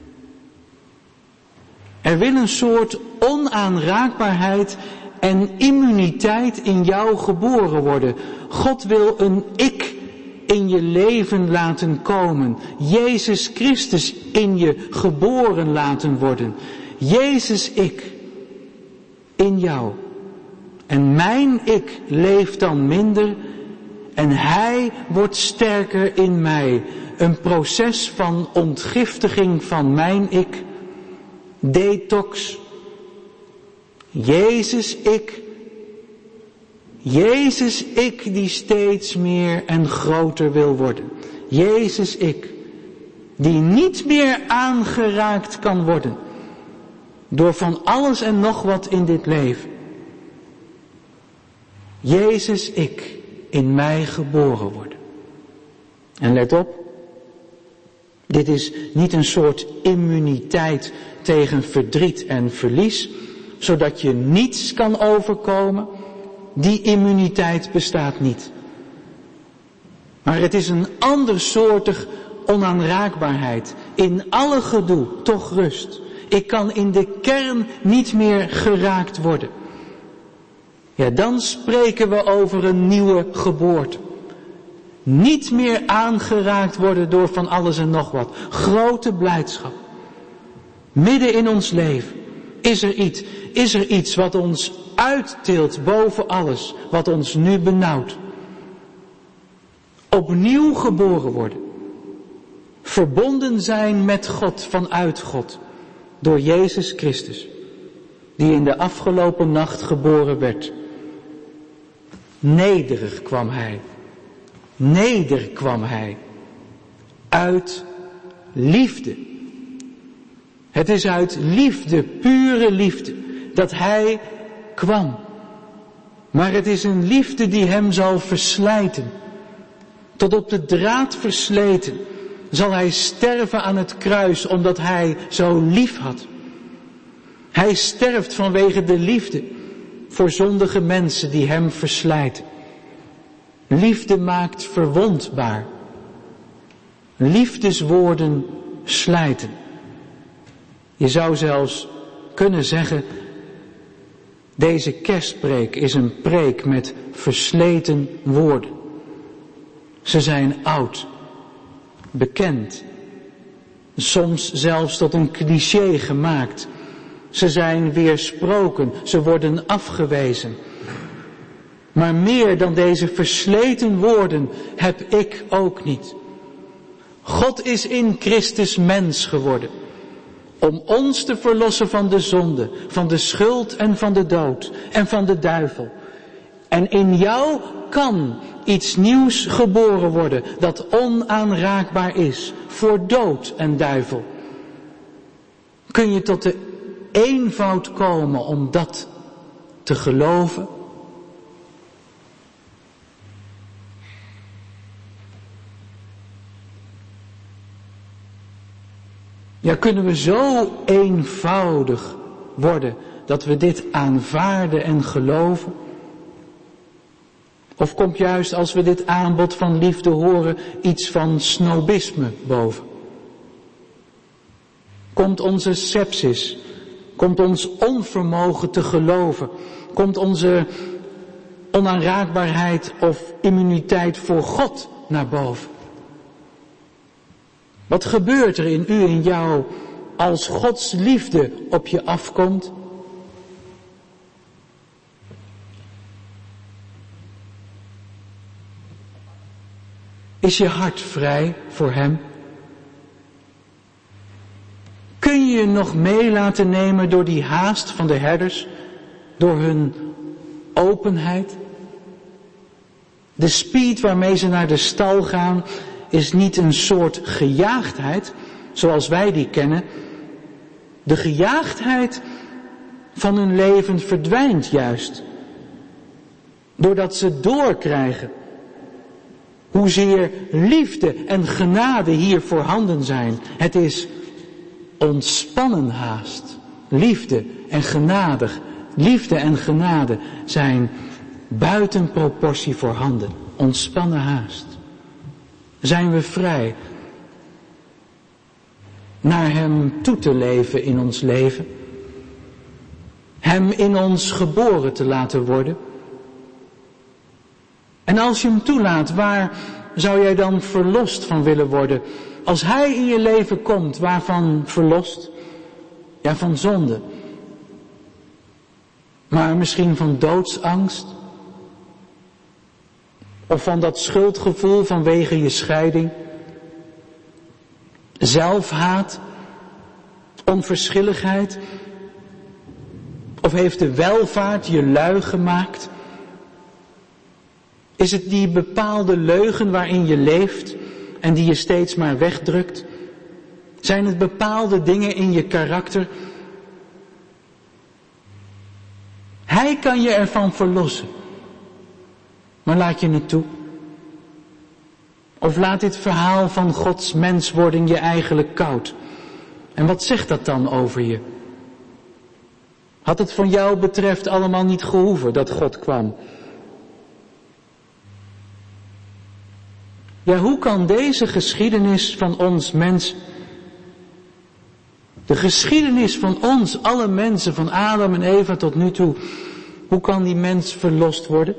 [SPEAKER 2] Er wil een soort onaanraakbaarheid en immuniteit in jou geboren worden. God wil een ik in je leven laten komen. Jezus Christus in je geboren laten worden. Jezus ik in jou. En mijn ik leeft dan minder en hij wordt sterker in mij. Een proces van ontgiftiging van mijn ik. Detox. Jezus ik. Jezus ik die steeds meer en groter wil worden. Jezus ik. Die niet meer aangeraakt kan worden. Door van alles en nog wat in dit leven. Jezus ik in mij geboren worden. En let op. Dit is niet een soort immuniteit tegen verdriet en verlies, zodat je niets kan overkomen. Die immuniteit bestaat niet. Maar het is een andersoortig onaanraakbaarheid. In alle gedoe toch rust. Ik kan in de kern niet meer geraakt worden. Ja, dan spreken we over een nieuwe geboorte. Niet meer aangeraakt worden door van alles en nog wat. Grote blijdschap. Midden in ons leven is er iets, is er iets wat ons uittilt boven alles wat ons nu benauwt. Opnieuw geboren worden. Verbonden zijn met God, vanuit God. Door Jezus Christus. Die in de afgelopen nacht geboren werd. Nederig kwam hij. Neder kwam hij. Uit liefde. Het is uit liefde, pure liefde, dat hij kwam. Maar het is een liefde die hem zal verslijten. Tot op de draad versleten zal hij sterven aan het kruis omdat hij zo lief had. Hij sterft vanwege de liefde voor zondige mensen die hem verslijten. Liefde maakt verwondbaar. Liefdeswoorden slijten. Je zou zelfs kunnen zeggen, deze kerstpreek is een preek met versleten woorden. Ze zijn oud, bekend, soms zelfs tot een cliché gemaakt. Ze zijn weersproken, ze worden afgewezen. Maar meer dan deze versleten woorden heb ik ook niet. God is in Christus mens geworden. Om ons te verlossen van de zonde, van de schuld en van de dood en van de duivel. En in jou kan iets nieuws geboren worden dat onaanraakbaar is voor dood en duivel. Kun je tot de eenvoud komen om dat te geloven? Ja, kunnen we zo eenvoudig worden dat we dit aanvaarden en geloven? Of komt juist als we dit aanbod van liefde horen iets van snobisme boven? Komt onze sepsis, komt ons onvermogen te geloven, komt onze onaanraakbaarheid of immuniteit voor God naar boven? Wat gebeurt er in u en jou als Gods liefde op je afkomt? Is je hart vrij voor Hem? Kun je je nog mee laten nemen door die haast van de herders, door hun openheid? De speed waarmee ze naar de stal gaan is niet een soort gejaagdheid, zoals wij die kennen. De gejaagdheid van hun leven verdwijnt juist. Doordat ze doorkrijgen hoezeer liefde en genade hier voorhanden zijn. Het is ontspannen haast. Liefde en genade, liefde en genade zijn buiten proportie voorhanden. Ontspannen haast. Zijn we vrij naar Hem toe te leven in ons leven? Hem in ons geboren te laten worden? En als je Hem toelaat, waar zou jij dan verlost van willen worden? Als Hij in je leven komt, waarvan verlost? Ja, van zonde. Maar misschien van doodsangst? Of van dat schuldgevoel vanwege je scheiding? Zelfhaat? Onverschilligheid? Of heeft de welvaart je lui gemaakt? Is het die bepaalde leugen waarin je leeft en die je steeds maar wegdrukt? Zijn het bepaalde dingen in je karakter? Hij kan je ervan verlossen. Maar laat je het toe? Of laat dit verhaal van Gods menswording je eigenlijk koud? En wat zegt dat dan over je? Had het van jou betreft allemaal niet gehoeven dat God kwam? Ja, hoe kan deze geschiedenis van ons mens, de geschiedenis van ons, alle mensen, van Adam en Eva tot nu toe, Hoe kan die mens verlost worden?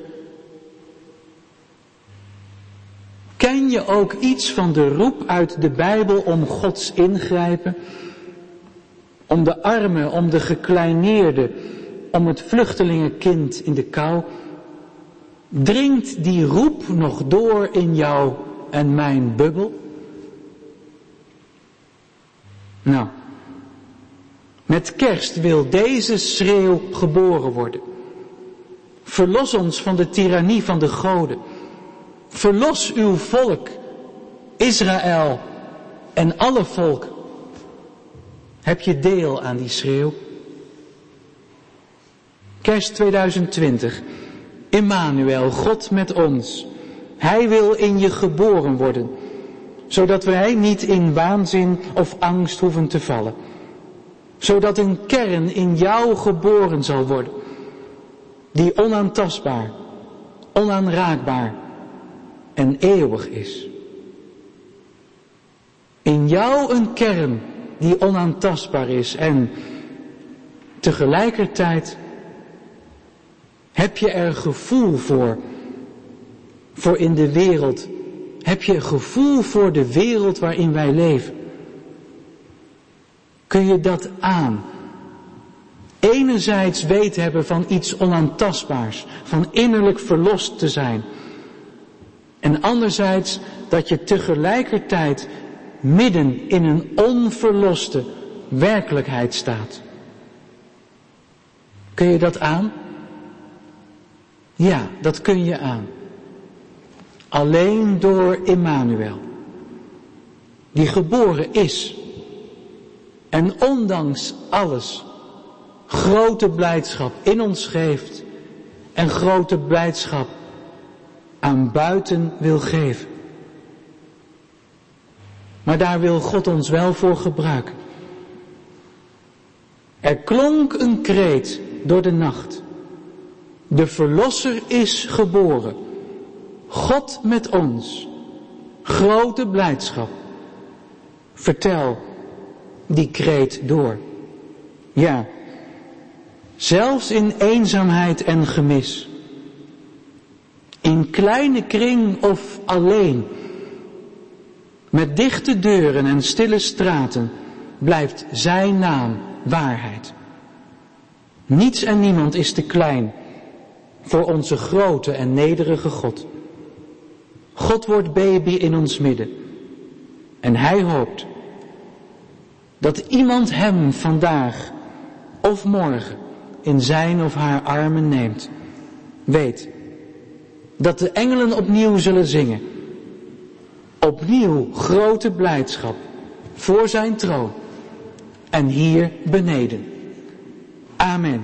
[SPEAKER 2] Ken je ook iets van de roep uit de Bijbel om Gods ingrijpen? Om de armen, om de gekleineerden, om het vluchtelingenkind in de kou? Dringt die roep nog door in jou en mijn bubbel? Nou, met kerst wil deze schreeuw geboren worden. Verlos ons van de tirannie van de goden. Verlos uw volk, Israël en alle volken. Heb je deel aan die schreeuw? Kerst tweeduizend twintig. Immanuel, God met ons. Hij wil in je geboren worden, zodat wij niet in waanzin of angst hoeven te vallen. Zodat een kern in jou geboren zal worden, die onaantastbaar, onaanraakbaar en eeuwig is. In jou een kern die onaantastbaar is en tegelijkertijd heb je er gevoel voor, voor in de wereld, heb je gevoel voor de wereld waarin wij leven. Kun je dat aan? Enerzijds weet hebben van iets onaantastbaars, van innerlijk verlost te zijn. En anderzijds dat je tegelijkertijd midden in een onverloste werkelijkheid staat. Kun je dat aan? Ja, dat kun je aan. Alleen door Immanuel, die geboren is en ondanks alles grote blijdschap in ons geeft en grote blijdschap aan buiten wil geven. Maar daar wil God ons wel voor gebruiken. Er klonk een kreet door de nacht. De Verlosser is geboren. God met ons. Grote blijdschap. Vertel die kreet door. Ja, zelfs in eenzaamheid en gemis. In kleine kring of alleen. Met dichte deuren en stille straten blijft zijn naam waarheid. Niets en niemand is te klein voor onze grote en nederige God. God wordt baby in ons midden. En hij hoopt dat iemand hem vandaag of morgen in zijn of haar armen neemt. Weet dat de engelen opnieuw zullen zingen. Opnieuw grote blijdschap voor zijn troon en hier beneden. Amen.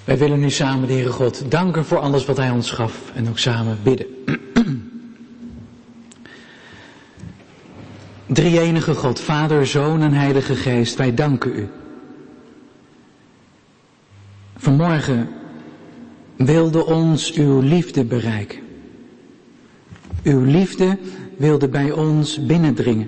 [SPEAKER 2] Wij willen nu samen de Heere God danken voor alles wat Hij ons gaf en ook samen bidden. Drie-enige God, Vader, Zoon en Heilige Geest, wij danken U. Vanmorgen wilde ons uw liefde bereiken. Uw liefde wilde bij ons binnendringen.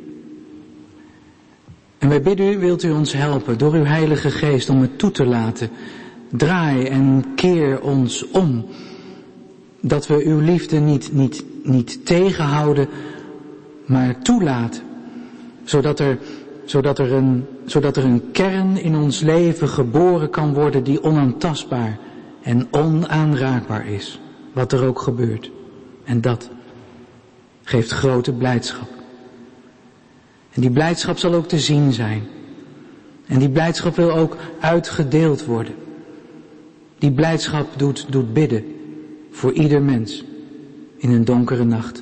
[SPEAKER 2] En wij bidden u, wilt u ons helpen door uw Heilige Geest om het toe te laten. Draai en keer ons om. Dat we uw liefde niet, niet, niet tegenhouden, maar toelaten. Zodat er, zodat, er een, zodat er een kern in ons leven geboren kan worden die onaantastbaar en onaanraakbaar is. Wat er ook gebeurt. En dat geeft grote blijdschap. En die blijdschap zal ook te zien zijn. En die blijdschap wil ook uitgedeeld worden. Die blijdschap doet, doet bidden voor ieder mens in een donkere nacht.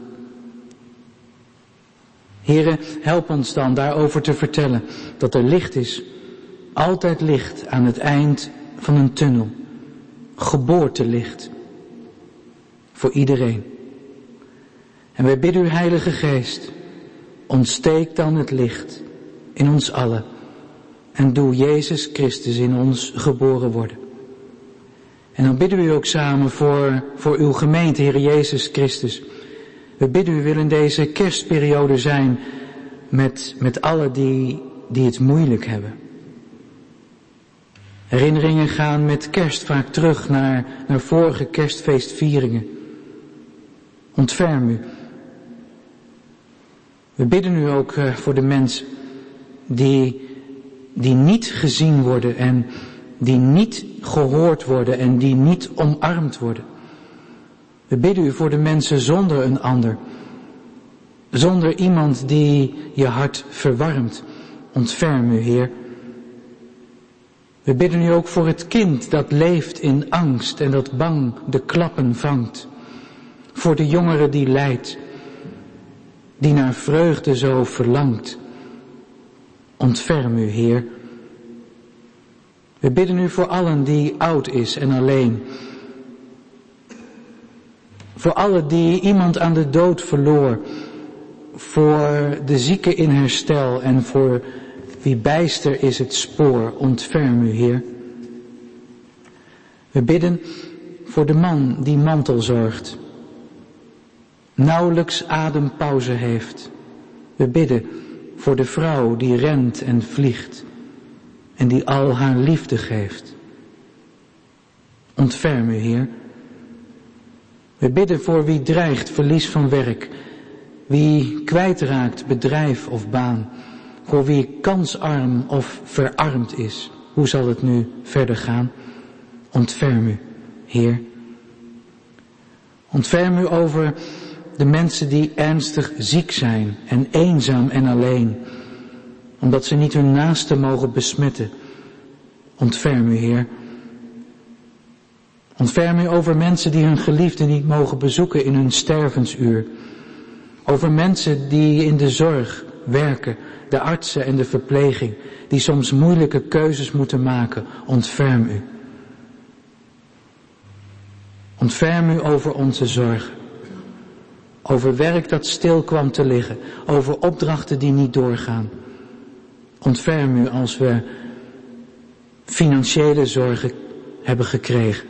[SPEAKER 2] Here, help ons dan daarover te vertellen dat er licht is, altijd licht aan het eind van een tunnel. Geboortelicht voor iedereen. En wij bidden u, Heilige Geest, ontsteek dan het licht in ons allen en doe Jezus Christus in ons geboren worden. En dan bidden we u ook samen voor, voor uw gemeente, Heer Jezus Christus. We bidden u, wil in deze kerstperiode zijn met, met allen die, die het moeilijk hebben. Herinneringen gaan met kerst vaak terug naar, naar vorige kerstfeestvieringen. Ontferm u. We bidden u ook uh, voor de mensen die, die niet gezien worden en die niet gehoord worden en die niet omarmd worden. We bidden u voor de mensen zonder een ander. Zonder iemand die je hart verwarmt. Ontferm u, Heer. We bidden u ook voor het kind dat leeft in angst en dat bang de klappen vangt. Voor de jongere die lijdt, die naar vreugde zo verlangt. Ontferm u, Heer. We bidden u voor allen die oud is en alleen. Voor allen die iemand aan de dood verloor. Voor de zieke in herstel en voor wie bijster is het spoor. Ontferm u, Heer. We bidden voor de man die mantel zorgt. Nauwelijks adempauze heeft. We bidden voor de vrouw die rent en vliegt. En die al haar liefde geeft. Ontferm u, Heer. We bidden voor wie dreigt verlies van werk. Wie kwijtraakt bedrijf of baan. Voor wie kansarm of verarmd is. Hoe zal het nu verder gaan? Ontferm u, Heer. Ontferm u over de mensen die ernstig ziek zijn en eenzaam en alleen. Omdat ze niet hun naasten mogen besmetten. Ontferm u, Heer. Ontferm u over mensen die hun geliefden niet mogen bezoeken in hun stervensuur. Over mensen die in de zorg werken, de artsen en de verpleging, die soms moeilijke keuzes moeten maken. Ontferm u. Ontferm u over onze zorgen. Over werk dat stil kwam te liggen. Over opdrachten die niet doorgaan. Ontferm u als we financiële zorgen hebben gekregen.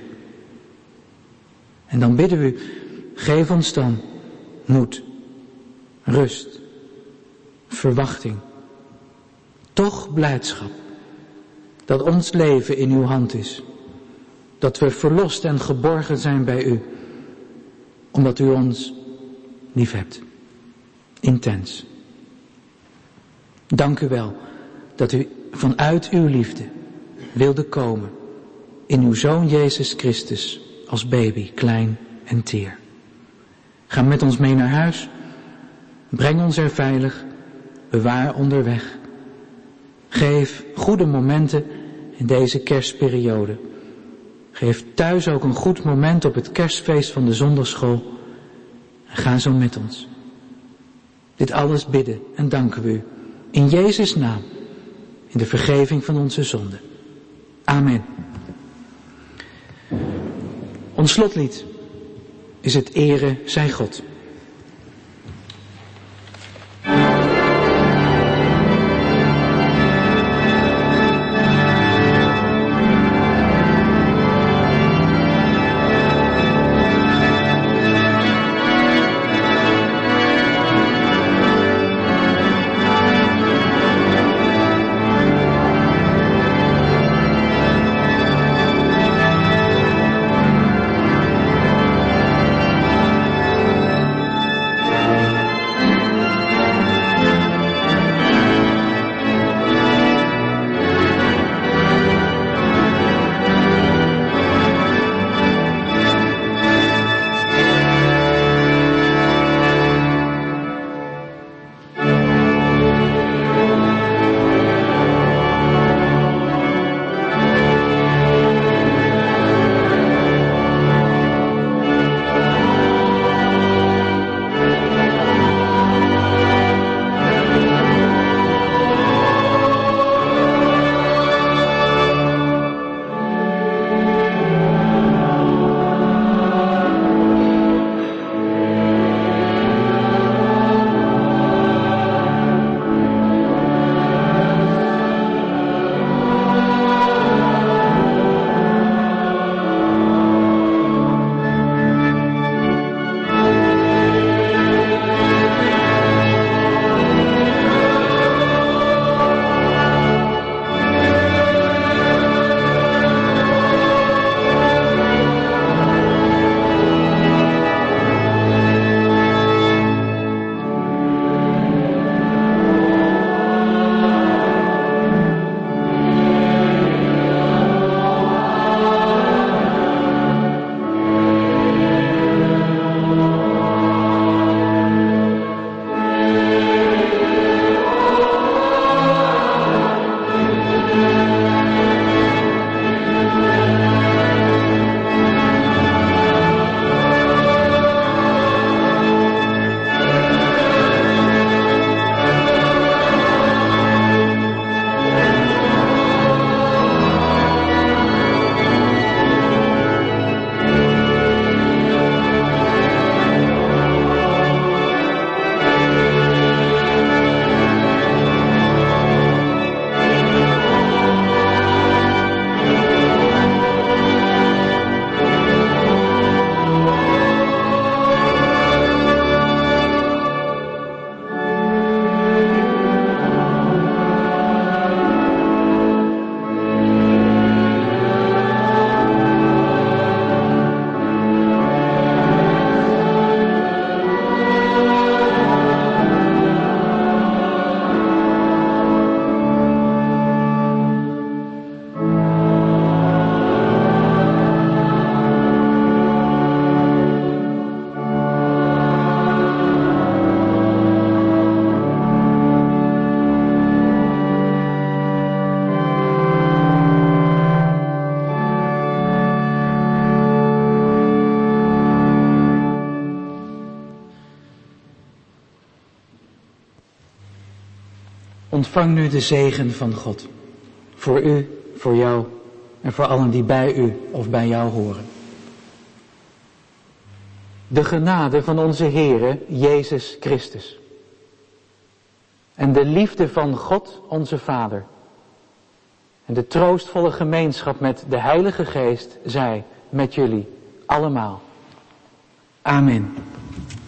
[SPEAKER 2] En dan bidden we u, geef ons dan moed, rust, verwachting, toch blijdschap, dat ons leven in uw hand is, dat we verlost en geborgen zijn bij u, omdat u ons lief hebt, intens. Dank u wel dat u vanuit uw liefde wilde komen in uw Zoon Jezus Christus als baby, klein en teer. Ga met ons mee naar huis, breng ons er veilig, bewaar onderweg. Geef goede momenten in deze kerstperiode. Geef thuis ook een goed moment op het kerstfeest van de zondagschool. En ga zo met ons. Dit alles bidden en danken we u. In Jezus' naam. In de vergeving van onze zonden. Amen. Ons slotlied is het Ere zij God. Ontvang nu de zegen van God. Voor u, voor jou en voor allen die bij u of bij jou horen. De genade van onze Heere Jezus Christus. En de liefde van God onze Vader. En de troostvolle gemeenschap met de Heilige Geest zij met jullie allemaal. Amen.